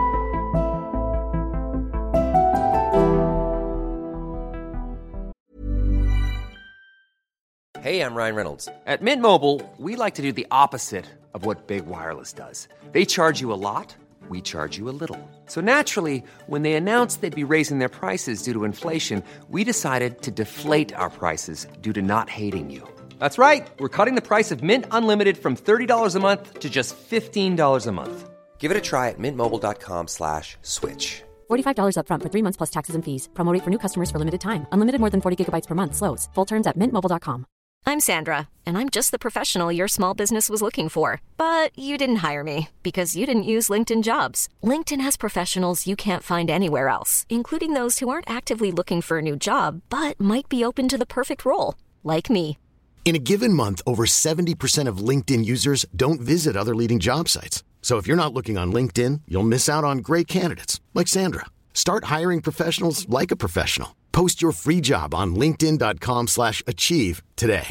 Hey, I'm Ryan Reynolds. At Mint Mobile, we like to do the opposite of what Big Wireless does. They charge you a lot, we charge you a little. So naturally, when they announced they'd be raising their prices due to inflation, we decided to deflate our prices due to not hating you. That's right. We're cutting the price of Mint Unlimited from thirty dollars a month to just fifteen dollars a month. Give it a try at mintmobile.com slash switch.
forty-five dollars up front for three months plus taxes and fees. Promo rate for new customers for limited time. Unlimited more than forty gigabytes per month slows. Full terms at mint mobile dot com.
I'm Sandra, and I'm just the professional your small business was looking for. But you didn't hire me because you didn't use LinkedIn Jobs. LinkedIn has professionals you can't find anywhere else, including those who aren't actively looking for a new job, but might be open to the perfect role, like me.
In a given month, over seventy percent of LinkedIn users don't visit other leading job sites. So if you're not looking on LinkedIn, you'll miss out on great candidates like Sandra. Start hiring professionals like a professional. Post your free job on linkedin dot com slash achieve today.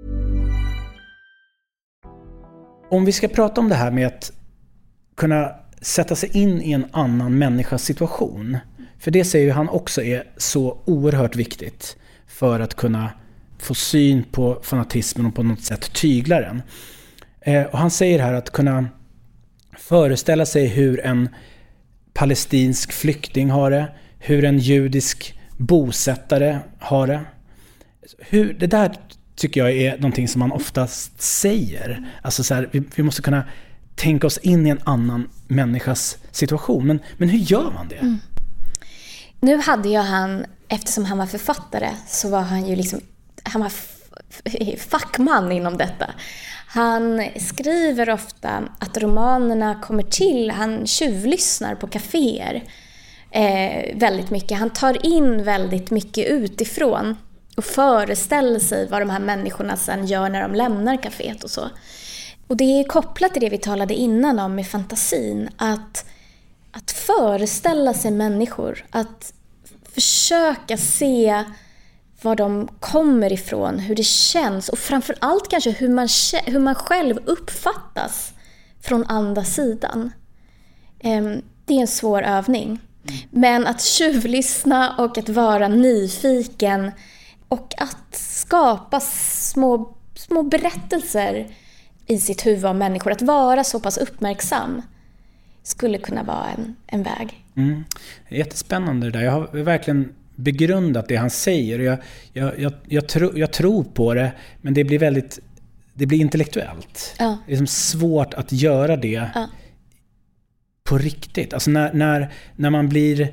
Om vi ska prata om det här med att kunna sätta sig in i en annan människas situation. För det säger ju han också är så oerhört viktigt för att kunna få syn på fanatismen och på något sätt tygla den. Eh, och han säger här att kunna föreställa sig hur en palestinsk flykting har det, hur en judisk bosättare har det. Hur, det där tycker jag är någonting som man oftast säger. Alltså så här, vi, vi måste kunna tänka oss in i en annan människas situation. Men, men hur gör man det?
Mm. Nu hade jag han, eftersom han var författare, så var han ju liksom, han var fackman inom detta. Han skriver ofta att romanerna kommer till, han tjuvlyssnar på kaféer eh, väldigt mycket. Han tar in väldigt mycket utifrån och föreställer sig vad de här människorna sen gör när de lämnar kaféet och så. Och det är kopplat till det vi talade innan om med fantasin, att, att föreställa sig människor, att försöka se var de kommer ifrån, hur det känns och framförallt kanske hur man, hur man själv uppfattas från andra sidan. Det är en svår övning. Men att tjuvlyssna och att vara nyfiken och att skapa små, små berättelser i sitt huvud om människor, att vara så pass uppmärksam skulle kunna vara en, en väg.
Mm. Jättespännande det där. Jag har verkligen begrundat det han säger. Jag, jag, jag, jag, tro, jag tror på det, men det blir väldigt det blir intellektuellt. Ja. Det är liksom svårt att göra det ja. på riktigt. Alltså när, när, när man blir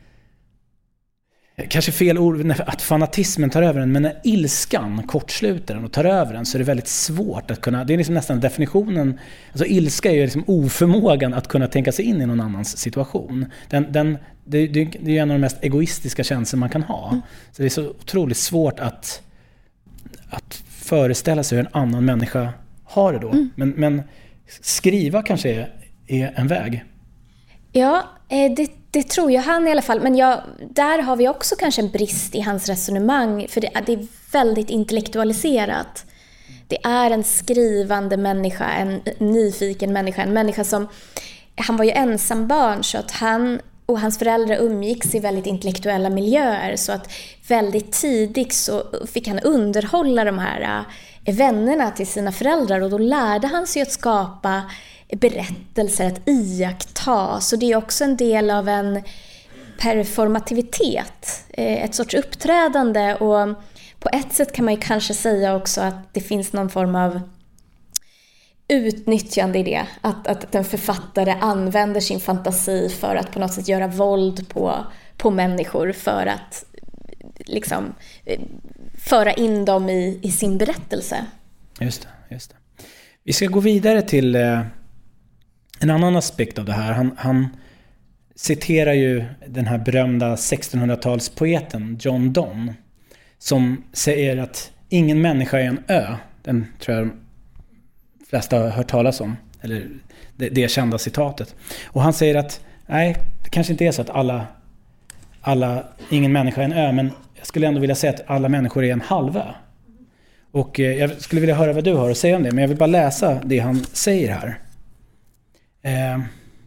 kanske fel ord, att fanatismen tar över en, men när ilskan kortsluter den och tar över den, så är det väldigt svårt att kunna, det är liksom nästan definitionen, alltså ilska är ju liksom oförmågan att kunna tänka sig in i någon annans situation. Den, den, det, det, det är en av de mest egoistiska känslor man kan ha. Mm. Så det är så otroligt svårt att, att föreställa sig hur en annan människa har det då. Mm. Men, men skriva kanske är, är en väg.
Ja, det, det tror jag han i alla fall. Men jag, där har vi också kanske en brist i hans resonemang. För det, det är väldigt intellektualiserat. Det är en skrivande människa, en nyfiken människa. En människa som, han var ju ensam barn, så att han och hans föräldrar umgicks i väldigt intellektuella miljöer. Så att väldigt tidigt så fick han underhålla de här vännerna till sina föräldrar. Och då lärde han sig att skapa berättelser, att iaktta. Så det är också en del av en performativitet, ett sorts uppträdande. Och på ett sätt kan man ju kanske säga också att det finns någon form av utnyttjande i det. Att, att en författare använder sin fantasi för att på något sätt göra våld på, på människor, för att liksom föra in dem i, i sin berättelse. Just
det, just det. Vi ska gå vidare till eh, en annan aspekt av det här. Han, han citerar ju den här berömda sextonhundratalspoeten John Donne, som säger att ingen människa är en ö. Den tror jag de flesta har hört talas om, eller det, det kända citatet. Och han säger att nej, det kanske inte är så att alla, alla ingen människa är en ö, men jag skulle ändå vilja säga att alla människor är en halvö. Och eh, jag skulle vilja höra vad du har att säga om det, men jag vill bara läsa det han säger här. Eh,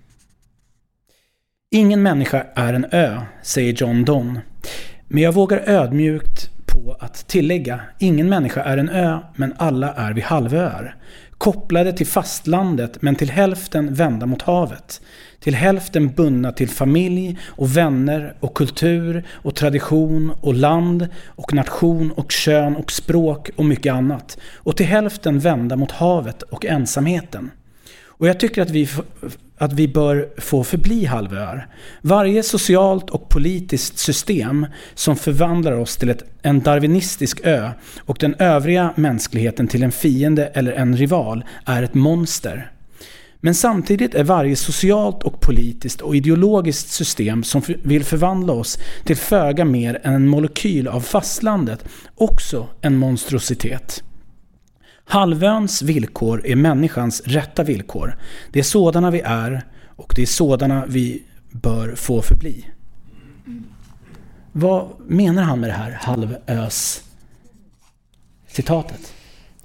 ingen människa är en ö, säger John Donne. Men jag vågar ödmjukt på att tillägga, ingen människa är en ö, men alla är vi halvöar. Kopplade till fastlandet, men till hälften vända mot havet. Till hälften bundna till familj och vänner och kultur och tradition och land och nation och kön och språk och mycket annat. Och till hälften vända mot havet och ensamheten. Och jag tycker att vi, att vi bör få förbli halvöar. Varje socialt och politiskt system som förvandlar oss till ett, en darwinistisk ö och den övriga mänskligheten till en fiende eller en rival är ett monster. Men samtidigt är varje socialt och politiskt och ideologiskt system som vill förvandla oss till föga mer än en molekyl av fastlandet också en monstrositet. Halvöns villkor är människans rätta villkor. Det är sådana vi är och det är sådana vi bör få förbli. Mm. Vad menar han med det här halvös citatet?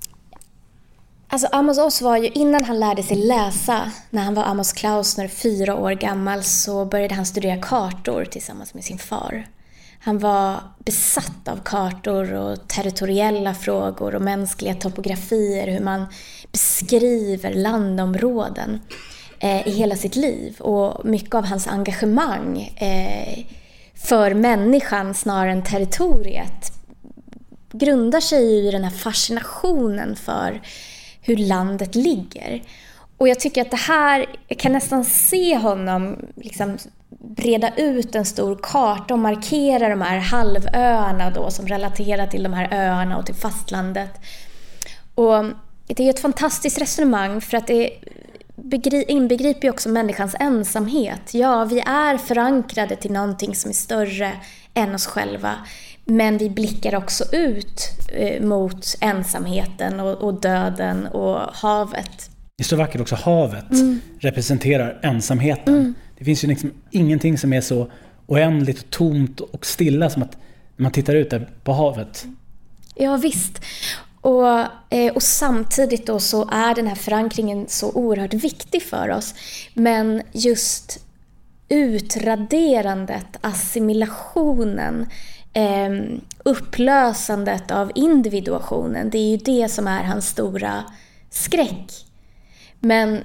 Alltså Amos Oz var ju, innan han lärde sig läsa, när han var Amos Klausner, fyra år gammal, så började han studera kartor tillsammans med sin far. Han var besatt av kartor och territoriella frågor och mänskliga topografier, hur man beskriver landområden eh, i hela sitt liv. Och mycket av hans engagemang eh, för människan snarare än territoriet grundar sig i den här fascinationen för hur landet ligger. Och jag tycker att det här, jag kan nästan se honom liksom breda ut en stor karta och markera de här halvöarna då, som relaterar till de här öarna och till fastlandet. Och det är ett fantastiskt resonemang, för att det inbegriper ju också människans ensamhet. Ja, vi är förankrade till någonting som är större än oss själva, men vi blickar också ut eh, mot ensamheten och, och döden och havet.
Det är så vackert också, havet mm. representerar ensamheten. Mm. Det finns ju liksom ingenting som är så oändligt och tomt och stilla som att man tittar ut där på havet.
Ja, visst. Och, eh, och samtidigt då så är den här förankringen så oerhört viktig för oss. Men just utraderandet, assimilationen, eh, upplösandet av individuationen, det är ju det som är hans stora skräck. Men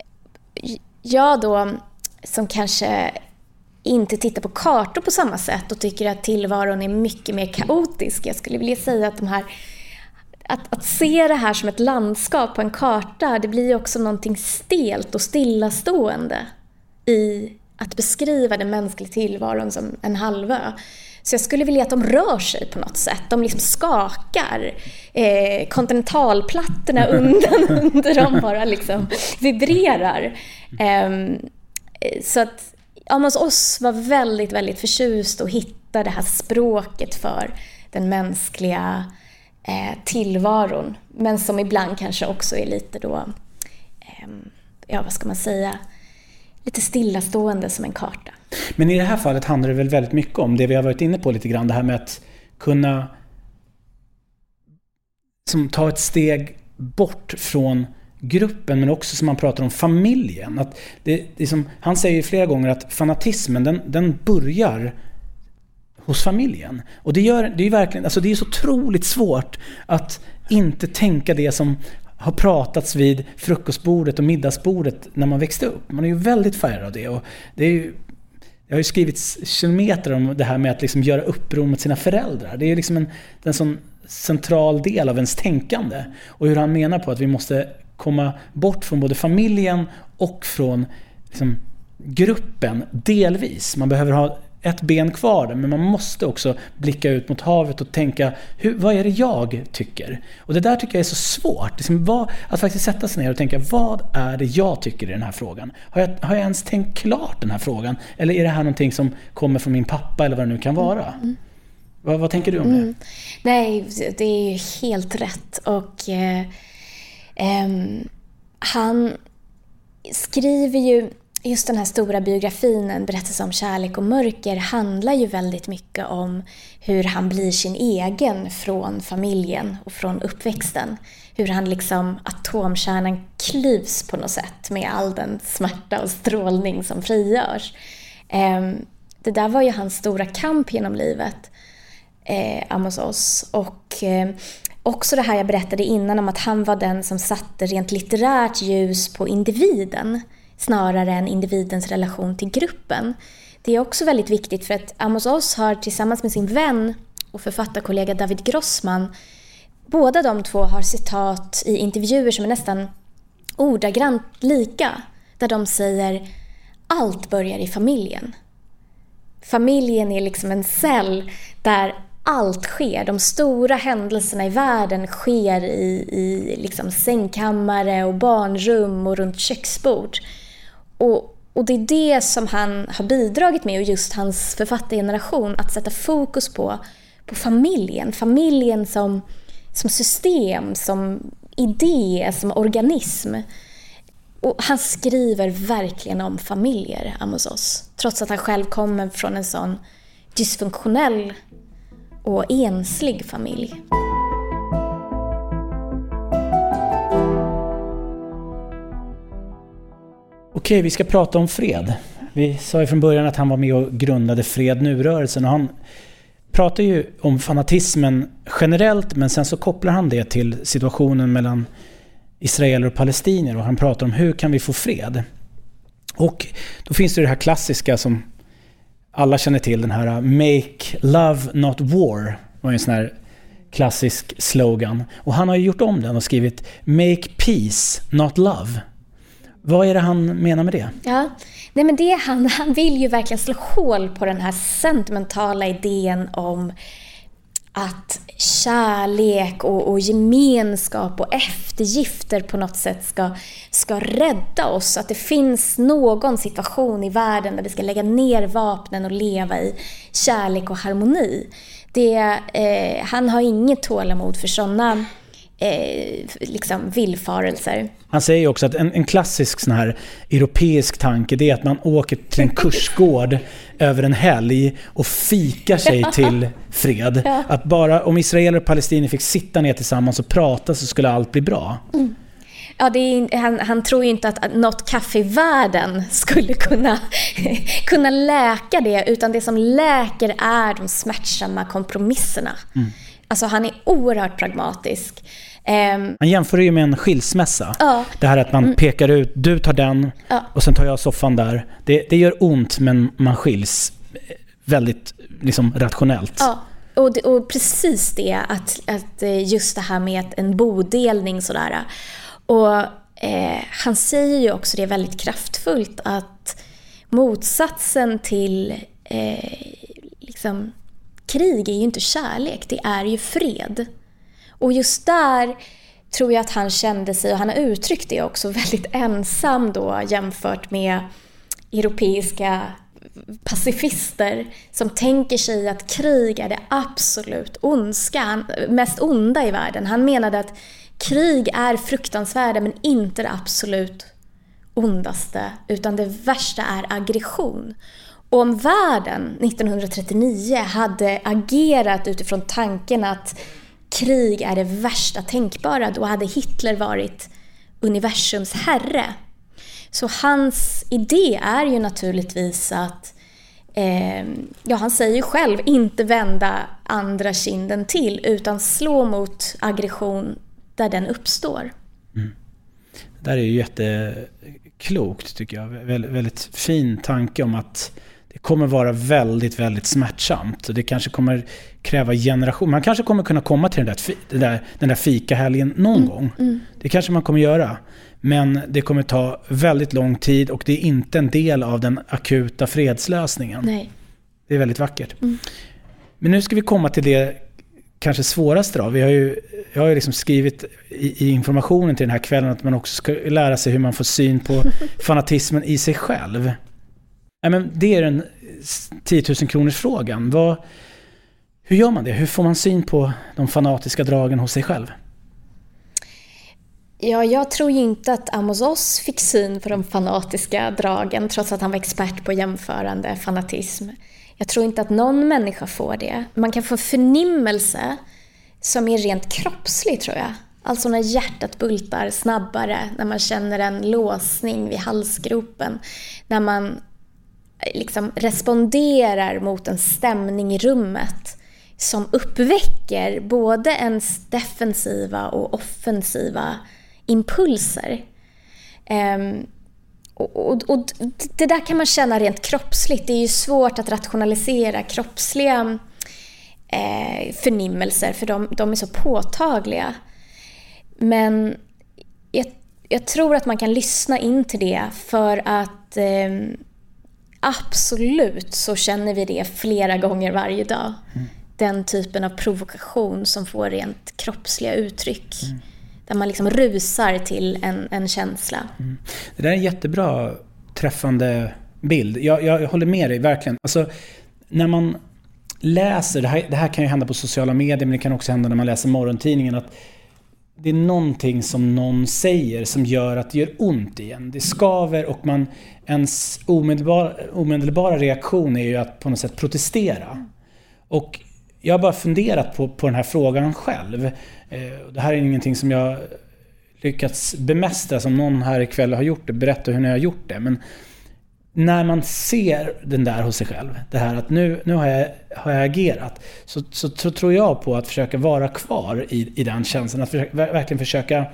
jag då, som kanske inte tittar på kartor på samma sätt och tycker att tillvaron är mycket mer kaotisk, jag skulle vilja säga att de här Att, att se det här som ett landskap på en karta, det blir ju också någonting stelt och stillastående i att beskriva den mänskliga tillvaron som en halvö. Så jag skulle vilja att de rör sig på något sätt. De liksom skakar. Eh, kontinentalplattorna undan under dem bara liksom vibrerar. Eh, så att Amos Oz var väldigt, väldigt förtjust att hitta det här språket för den mänskliga eh, tillvaron. Men som ibland kanske också är lite då, eh, ja vad ska man säga, lite stillastående som en karta.
Men i det här fallet handlar det väl väldigt mycket om det vi har varit inne på lite grann. Det här med att kunna som, ta ett steg bort från gruppen, men också som man pratar om familjen. Att det, det är som, han säger ju flera gånger att fanatismen den, den börjar hos familjen. Och det, gör, det är ju verkligen, alltså det är så otroligt svårt att inte tänka det som har pratats vid frukostbordet och middagsbordet när man växte upp. Man är ju väldigt färgad av det. Och det är ju, jag har ju skrivit kilometer om det här med att liksom göra uppror mot sina föräldrar. Det är ju liksom en, en sån central del av ens tänkande. Och hur han menar på att vi måste komma bort från både familjen och från liksom gruppen delvis. Man behöver ha ett ben kvar där, men man måste också blicka ut mot havet och tänka, hur, vad är det jag tycker? Och det där tycker jag är så svårt. Liksom vad, att faktiskt sätta sig ner och tänka, vad är det jag tycker i den här frågan? Har jag, har jag ens tänkt klart den här frågan? Eller är det här någonting som kommer från min pappa eller vad det nu kan vara? Mm. Vad, vad tänker du om det? Mm.
Nej, det är ju helt rätt. Och eh, eh, han skriver ju, just den här stora biografin, En berättelse om kärlek och mörker, handlar ju väldigt mycket om hur han blir sin egen från familjen och från uppväxten. Hur han liksom, atomkärnan klyvs på något sätt med all den smärta och strålning som frigörs. Det där var ju hans stora kamp genom livet, Amos Oz. Och också det här jag berättade innan om att han var den som satte rent litterärt ljus på individen snarare än individens relation till gruppen. Det är också väldigt viktigt, för att Amos Oz har tillsammans med sin vän och författarkollega David Grossman, båda de två har citat i intervjuer som är nästan ordagrant lika där de säger allt börjar i familjen. Familjen är liksom en cell där allt sker. De stora händelserna i världen sker i, i liksom sängkammare och barnrum och runt köksbord. Och, och det är det som han har bidragit med, och just hans författargeneration, att sätta fokus på, på familjen. Familjen som, som system, som idé, som organism. Och han skriver verkligen om familjer, Amos Oz, trots att han själv kommer från en sån dysfunktionell och enslig familj.
Okej, vi ska prata om fred. Vi sa ju från början att han var med och grundade Fred Nu-rörelsen, och han pratar ju om fanatismen generellt, men sen så kopplar han det till situationen mellan israeler och palestinier, och han pratar om hur kan vi få fred. Och då finns det det här klassiska som alla känner till, den här Make Love Not War, var en sån här klassisk slogan. Och han har ju gjort om den och skrivit Make Peace Not Love. Vad är det han menar med det?
Ja, nej men det han, han vill ju verkligen slå hål på den här sentimentala idén om att kärlek och, och gemenskap och eftergifter på något sätt ska, ska rädda oss. Att det finns någon situation i världen där vi ska lägga ner vapnen och leva i kärlek och harmoni. Det, eh, han har inget tålamod för sådana eh, liksom villfarelser.
Han säger ju också att en, en klassisk sån här europeisk tanke, det är att man åker till en kursgård över en helg och fikar sig till fred. Ja. Att bara om israeler och palestinier fick sitta ner tillsammans och prata så skulle allt bli bra.
Mm. Ja, det är, han, han tror ju inte att något kaffe i världen skulle kunna, kunna läka det, utan det som läker är de smärtsamma kompromisserna. Mm. Alltså han är oerhört pragmatisk. Um,
Han jämför ju med en skilsmässa.
Ja.
Det här att man mm. pekar ut, du tar den
ja.
och sen tar jag soffan där. Det, det gör ont, men man skiljs väldigt liksom rationellt.
Ja, och, det, och precis det, att, att just det här med en bodelning sådär. Och eh, han säger ju också det väldigt kraftfullt, att motsatsen till eh, liksom, krig är ju inte kärlek, det är ju fred. Och just där tror jag att han kände sig, och han har uttryckt det också, väldigt ensam då jämfört med europeiska pacifister som tänker sig att krig är det absolut ondska, mest onda i världen. Han menade att krig är fruktansvärda men inte det absolut ondaste, utan det värsta är aggression. Och om världen nittonhundratrettionio hade agerat utifrån tanken att krig är det värsta tänkbara, då hade Hitler varit universums herre. Så hans idé är ju naturligtvis att, eh, ja, han säger ju själv, inte vända andra kinden till, utan slå mot aggression där den uppstår.
Mm. Det där är ju jätteklokt, tycker jag. Vä- väldigt fin tanke om att det kommer vara väldigt, väldigt smärtsamt. Och det kanske kommer kräva generation. Man kanske kommer kunna komma till den där, den där, den där fikahelgen någon mm. gång. Mm. Det kanske man kommer göra. Men det kommer ta väldigt lång tid, och det är inte en del av den akuta fredslösningen.
Nej.
Det är väldigt vackert.
Mm.
Men nu ska vi komma till det kanske svåraste då. Vi har ju, jag har ju liksom skrivit i, i informationen till den här kvällen att man också ska lära sig hur man får syn på fanatismen i sig själv. Nej, men det är den tiotusen kronors frågan. Vad, hur gör man det? Hur får man syn på de fanatiska dragen hos sig själv?
Ja, jag tror ju inte att Amos Oz fick syn på de fanatiska dragen, trots att han var expert på jämförande fanatism. Jag tror inte att någon människa får det. Man kan få förnimmelse som är rent kroppslig, tror jag. Alltså när hjärtat bultar snabbare, när man känner en låsning vid halsgropen, när man liksom responderar mot en stämning i rummet som uppväcker både ens defensiva och offensiva impulser. Um, och, och, och det där kan man känna rent kroppsligt. Det är ju svårt att rationalisera kroppsliga eh, förnimmelser, för de, de är så påtagliga. Men jag jag tror att man kan lyssna in till det för att eh, absolut så känner vi det flera gånger varje dag. Mm. Den typen av provokation som får rent kroppsliga uttryck. Mm. Där man liksom rusar till en, en känsla. Mm.
Det där är en jättebra träffande bild. Jag, jag, jag håller med dig, verkligen. Alltså, när man läser, det här, det här kan ju hända på sociala medier, men det kan också hända när man läser morgontidningen, att det är någonting som någon säger som gör att det gör ont igen. Det skaver och man, ens omedelbara, omedelbara reaktion är ju att på något sätt protestera. Och jag har bara funderat på, på den här frågan själv. Det här är ingenting som jag lyckats bemästra som någon här ikväll har gjort det, berätta hur ni har gjort det. Men när man ser den där hos sig själv, det här att nu, nu har, jag, har jag agerat, så, så, så tror jag på att försöka vara kvar i, i den känslan. Att försöka, verkligen försöka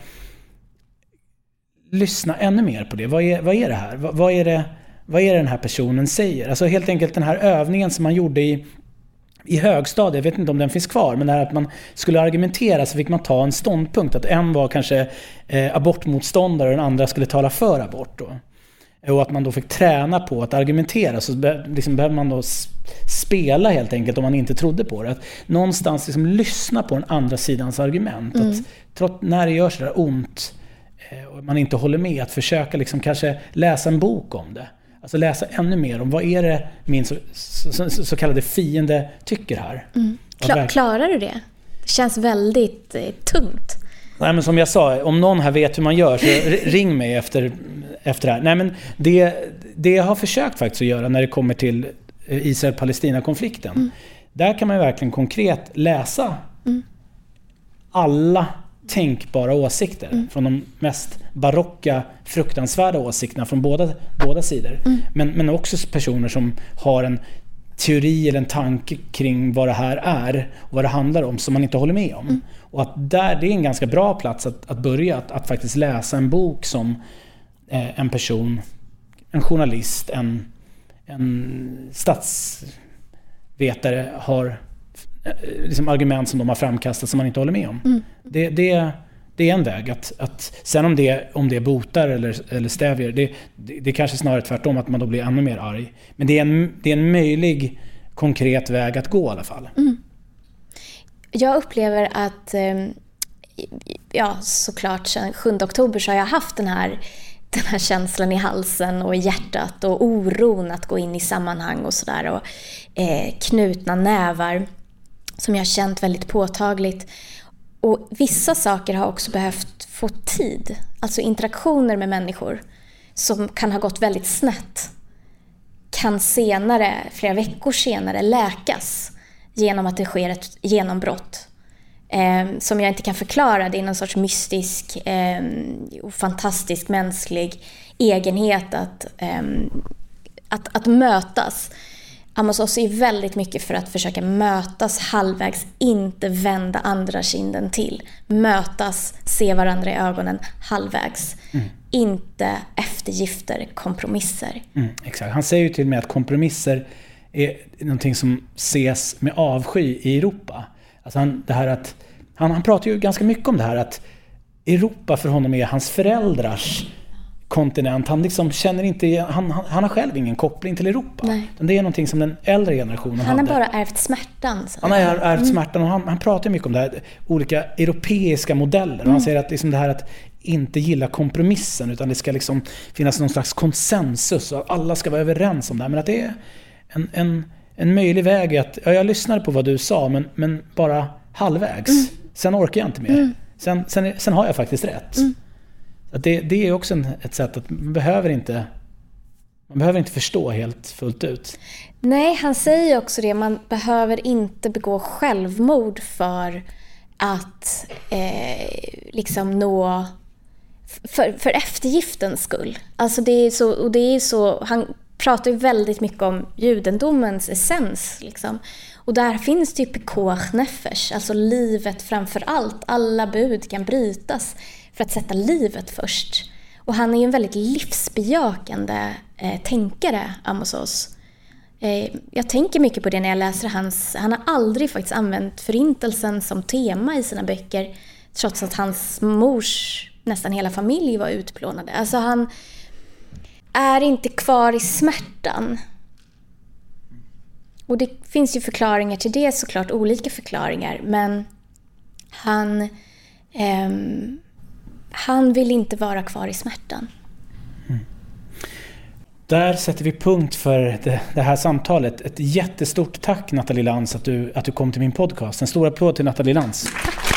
lyssna ännu mer på det. Vad är, vad är det här? Vad, vad, är det, vad är det den här personen säger? Alltså helt enkelt den här övningen som man gjorde i I högstadiet, jag vet inte om den finns kvar, men det här att man skulle argumentera, så fick man ta en ståndpunkt. Att en var kanske eh, abortmotståndare och den andra skulle tala för abort då. Och att man då fick träna på att argumentera, så be, liksom behöver man då spela helt enkelt om man inte trodde på det. Att någonstans liksom lyssna på den andra sidans argument. Mm. Att trots när det gör så där ont eh, och man inte håller med, att försöka liksom kanske läsa en bok om det. Alltså läsa ännu mer om vad är det min så, så, så, så kallade fiende tycker här. Mm.
Klar, klarar du det? Det känns väldigt eh, tungt.
Nej, men som jag sa, om någon här vet hur man gör, så ring mig efter, efter det här. Nej, men det, det jag har försökt faktiskt att göra när det kommer till Israel-Palestina-konflikten. Mm. Där kan man ju verkligen konkret läsa mm. alla tänkbara åsikter. Mm. Från de mest barocka, fruktansvärda åsikterna från båda, båda sidor. Mm. Men, men också personer som har en teori eller en tanke kring vad det här är och vad det handlar om som man inte håller med om. Mm. Och att där, det är en ganska bra plats att, att börja, att, att faktiskt läsa en bok som eh, en person, en journalist, en, en statsvetare har liksom argument som de har framkastat som man inte håller med om. Mm. Det, det, det är en väg att, att sen om det, om det botar eller, eller stävjer, det, det, det är kanske snarare tvärtom att man då blir ännu mer arg. Men det är en, det är en möjlig konkret väg att gå i alla fall.
Mm. Jag upplever att ja, såklart sedan sjunde oktober så har jag haft den här den här känslan i halsen och i hjärtat och oron att gå in i sammanhang och sådär, och eh, knutna nävar som jag har känt väldigt påtagligt. Och vissa saker har också behövt få tid, alltså interaktioner med människor som kan ha gått väldigt snett kan senare, flera veckor senare, läkas genom att det sker ett genombrott eh, som jag inte kan förklara. Det är någon sorts mystisk eh, och fantastisk mänsklig egenhet att, eh, att, att mötas. Amos Oz är väldigt mycket för att försöka mötas halvvägs, inte vända andra kinden till. Mötas, se varandra i ögonen halvvägs. Mm. Inte eftergifter, kompromisser. Mm,
exakt. Han säger ju till och med att kompromisser är någonting som ses med avsky i Europa. Alltså han, det här att, han, han pratar ju ganska mycket om det här att Europa för honom är hans föräldrars kontinent. Han liksom känner inte, han, han, han har själv ingen koppling till Europa. Nej. Det är någonting som den äldre generationen
Han har
hade.
bara ärvt smärtan. Så.
Han har ärvt mm. smärtan och han, han pratar mycket om det här, olika europeiska modeller. Mm. Och han säger att liksom det här att inte gilla kompromissen, utan det ska liksom finnas någon slags konsensus och alla ska vara överens om det här. Men att det är en, en, en möjlig väg att, ja, jag lyssnade på vad du sa, men, men bara halvvägs. Mm. Sen orkar jag inte mer. Mm. Sen, sen, sen har jag faktiskt rätt. Mm. Att det, det är också en, ett sätt att man behöver inte man behöver inte förstå helt fullt ut.
Nej, han säger också det. Man behöver inte begå självmord för att eh, liksom nå för, för eftergiftens skull. Alltså det är så, och det är så, han pratar ju väldigt mycket om judendomens essens liksom. Och där finns det ju pekuach nefesh, alltså livet framför allt. Alla bud kan brytas för att sätta livet först. Och han är ju en väldigt livsbejakande eh, tänkare, Amos Oz. Eh, jag tänker mycket på det när jag läser hans... Han har aldrig faktiskt använt förintelsen som tema i sina böcker, trots att hans mors nästan hela familj var utplånade. Alltså han är inte kvar i smärtan. Och det finns ju förklaringar till det, såklart olika förklaringar. Men han, eh, han vill inte vara kvar i smärtan.
Mm. Där sätter vi punkt för det, det här samtalet. Ett jättestort tack Nathalie Lantz att du, att du kom till min podcast. En stor applåd till Nathalie Lantz.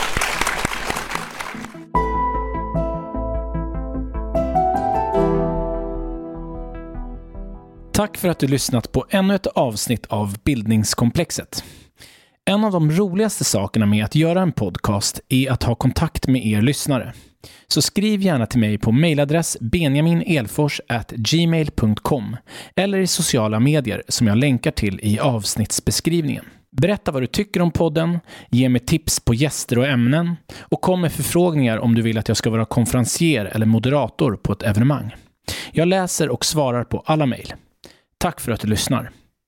Tack för att du lyssnat på ännu ett avsnitt av Bildningskomplexet. En av de roligaste sakerna med att göra en podcast är att ha kontakt med er lyssnare. Så skriv gärna till mig på mejladress benjaminelfors at gmail dot com eller i sociala medier som jag länkar till i avsnittsbeskrivningen. Berätta vad du tycker om podden, ge mig tips på gäster och ämnen och kom med förfrågningar om du vill att jag ska vara konferencier eller moderator på ett evenemang. Jag läser och svarar på alla mejl. Tack för att du lyssnar.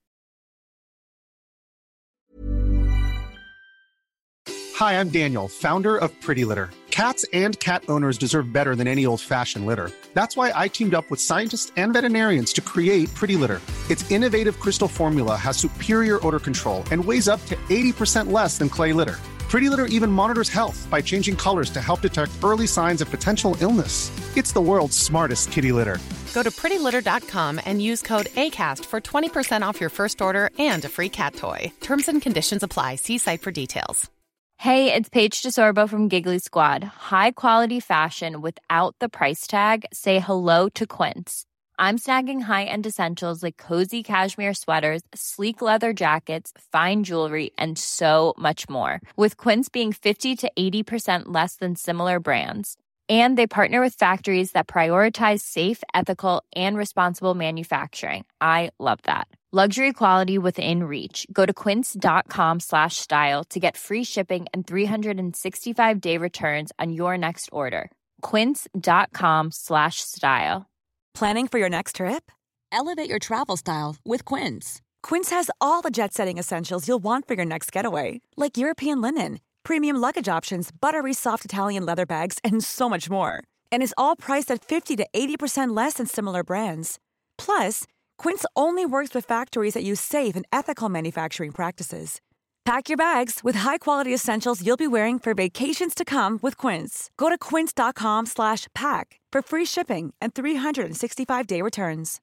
Hi, I'm Daniel, founder of Pretty Litter. Cats and cat owners deserve better than any old-fashioned litter. That's why I teamed up with scientists and veterinarians to create Pretty Litter. Its innovative crystal formula has superior odor control and weighs up to eighty percent less than clay litter. Pretty Litter even monitors health by changing colors to help detect early signs of potential illness. It's the world's smartest kitty litter.
Go to pretty litter dot com and use code ACAST for twenty percent off your first order and a free cat toy. Terms and conditions apply. See site for details.
Hey, it's Paige DeSorbo from Giggly Squad. High quality fashion without the price tag. Say hello to Quince. I'm snagging high-end essentials like cozy cashmere sweaters, sleek leather jackets, fine jewelry, and so much more. With Quince being fifty to eighty percent less than similar brands. And they partner with factories that prioritize safe, ethical, and responsible manufacturing. I love that. Luxury quality within reach. Go to quince.com slash style to get free shipping and three sixty-five day returns on your next order. Quince.com slash style.
Planning for your next trip?
Elevate your travel style with Quince.
Quince has all the jet-setting essentials you'll want for your next getaway, like European linen, premium luggage options, buttery soft Italian leather bags, and so much more. And is all priced at fifty to eighty percent less than similar brands. Plus, Quince only works with factories that use safe and ethical manufacturing practices. Pack your bags with high-quality essentials you'll be wearing for vacations to come with Quince. Go to quince.com slash pack for free shipping and three sixty-five day returns.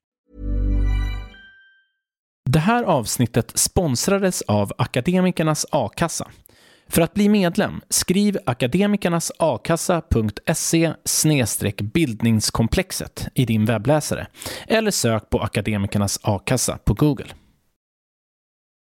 Det här avsnittet sponsrades av Akademikernas A-kassa. För att bli medlem, skriv akademikernasakassa punkt se slash bildningskomplexet i din webbläsare eller sök på Akademikernas A-kassa på Google.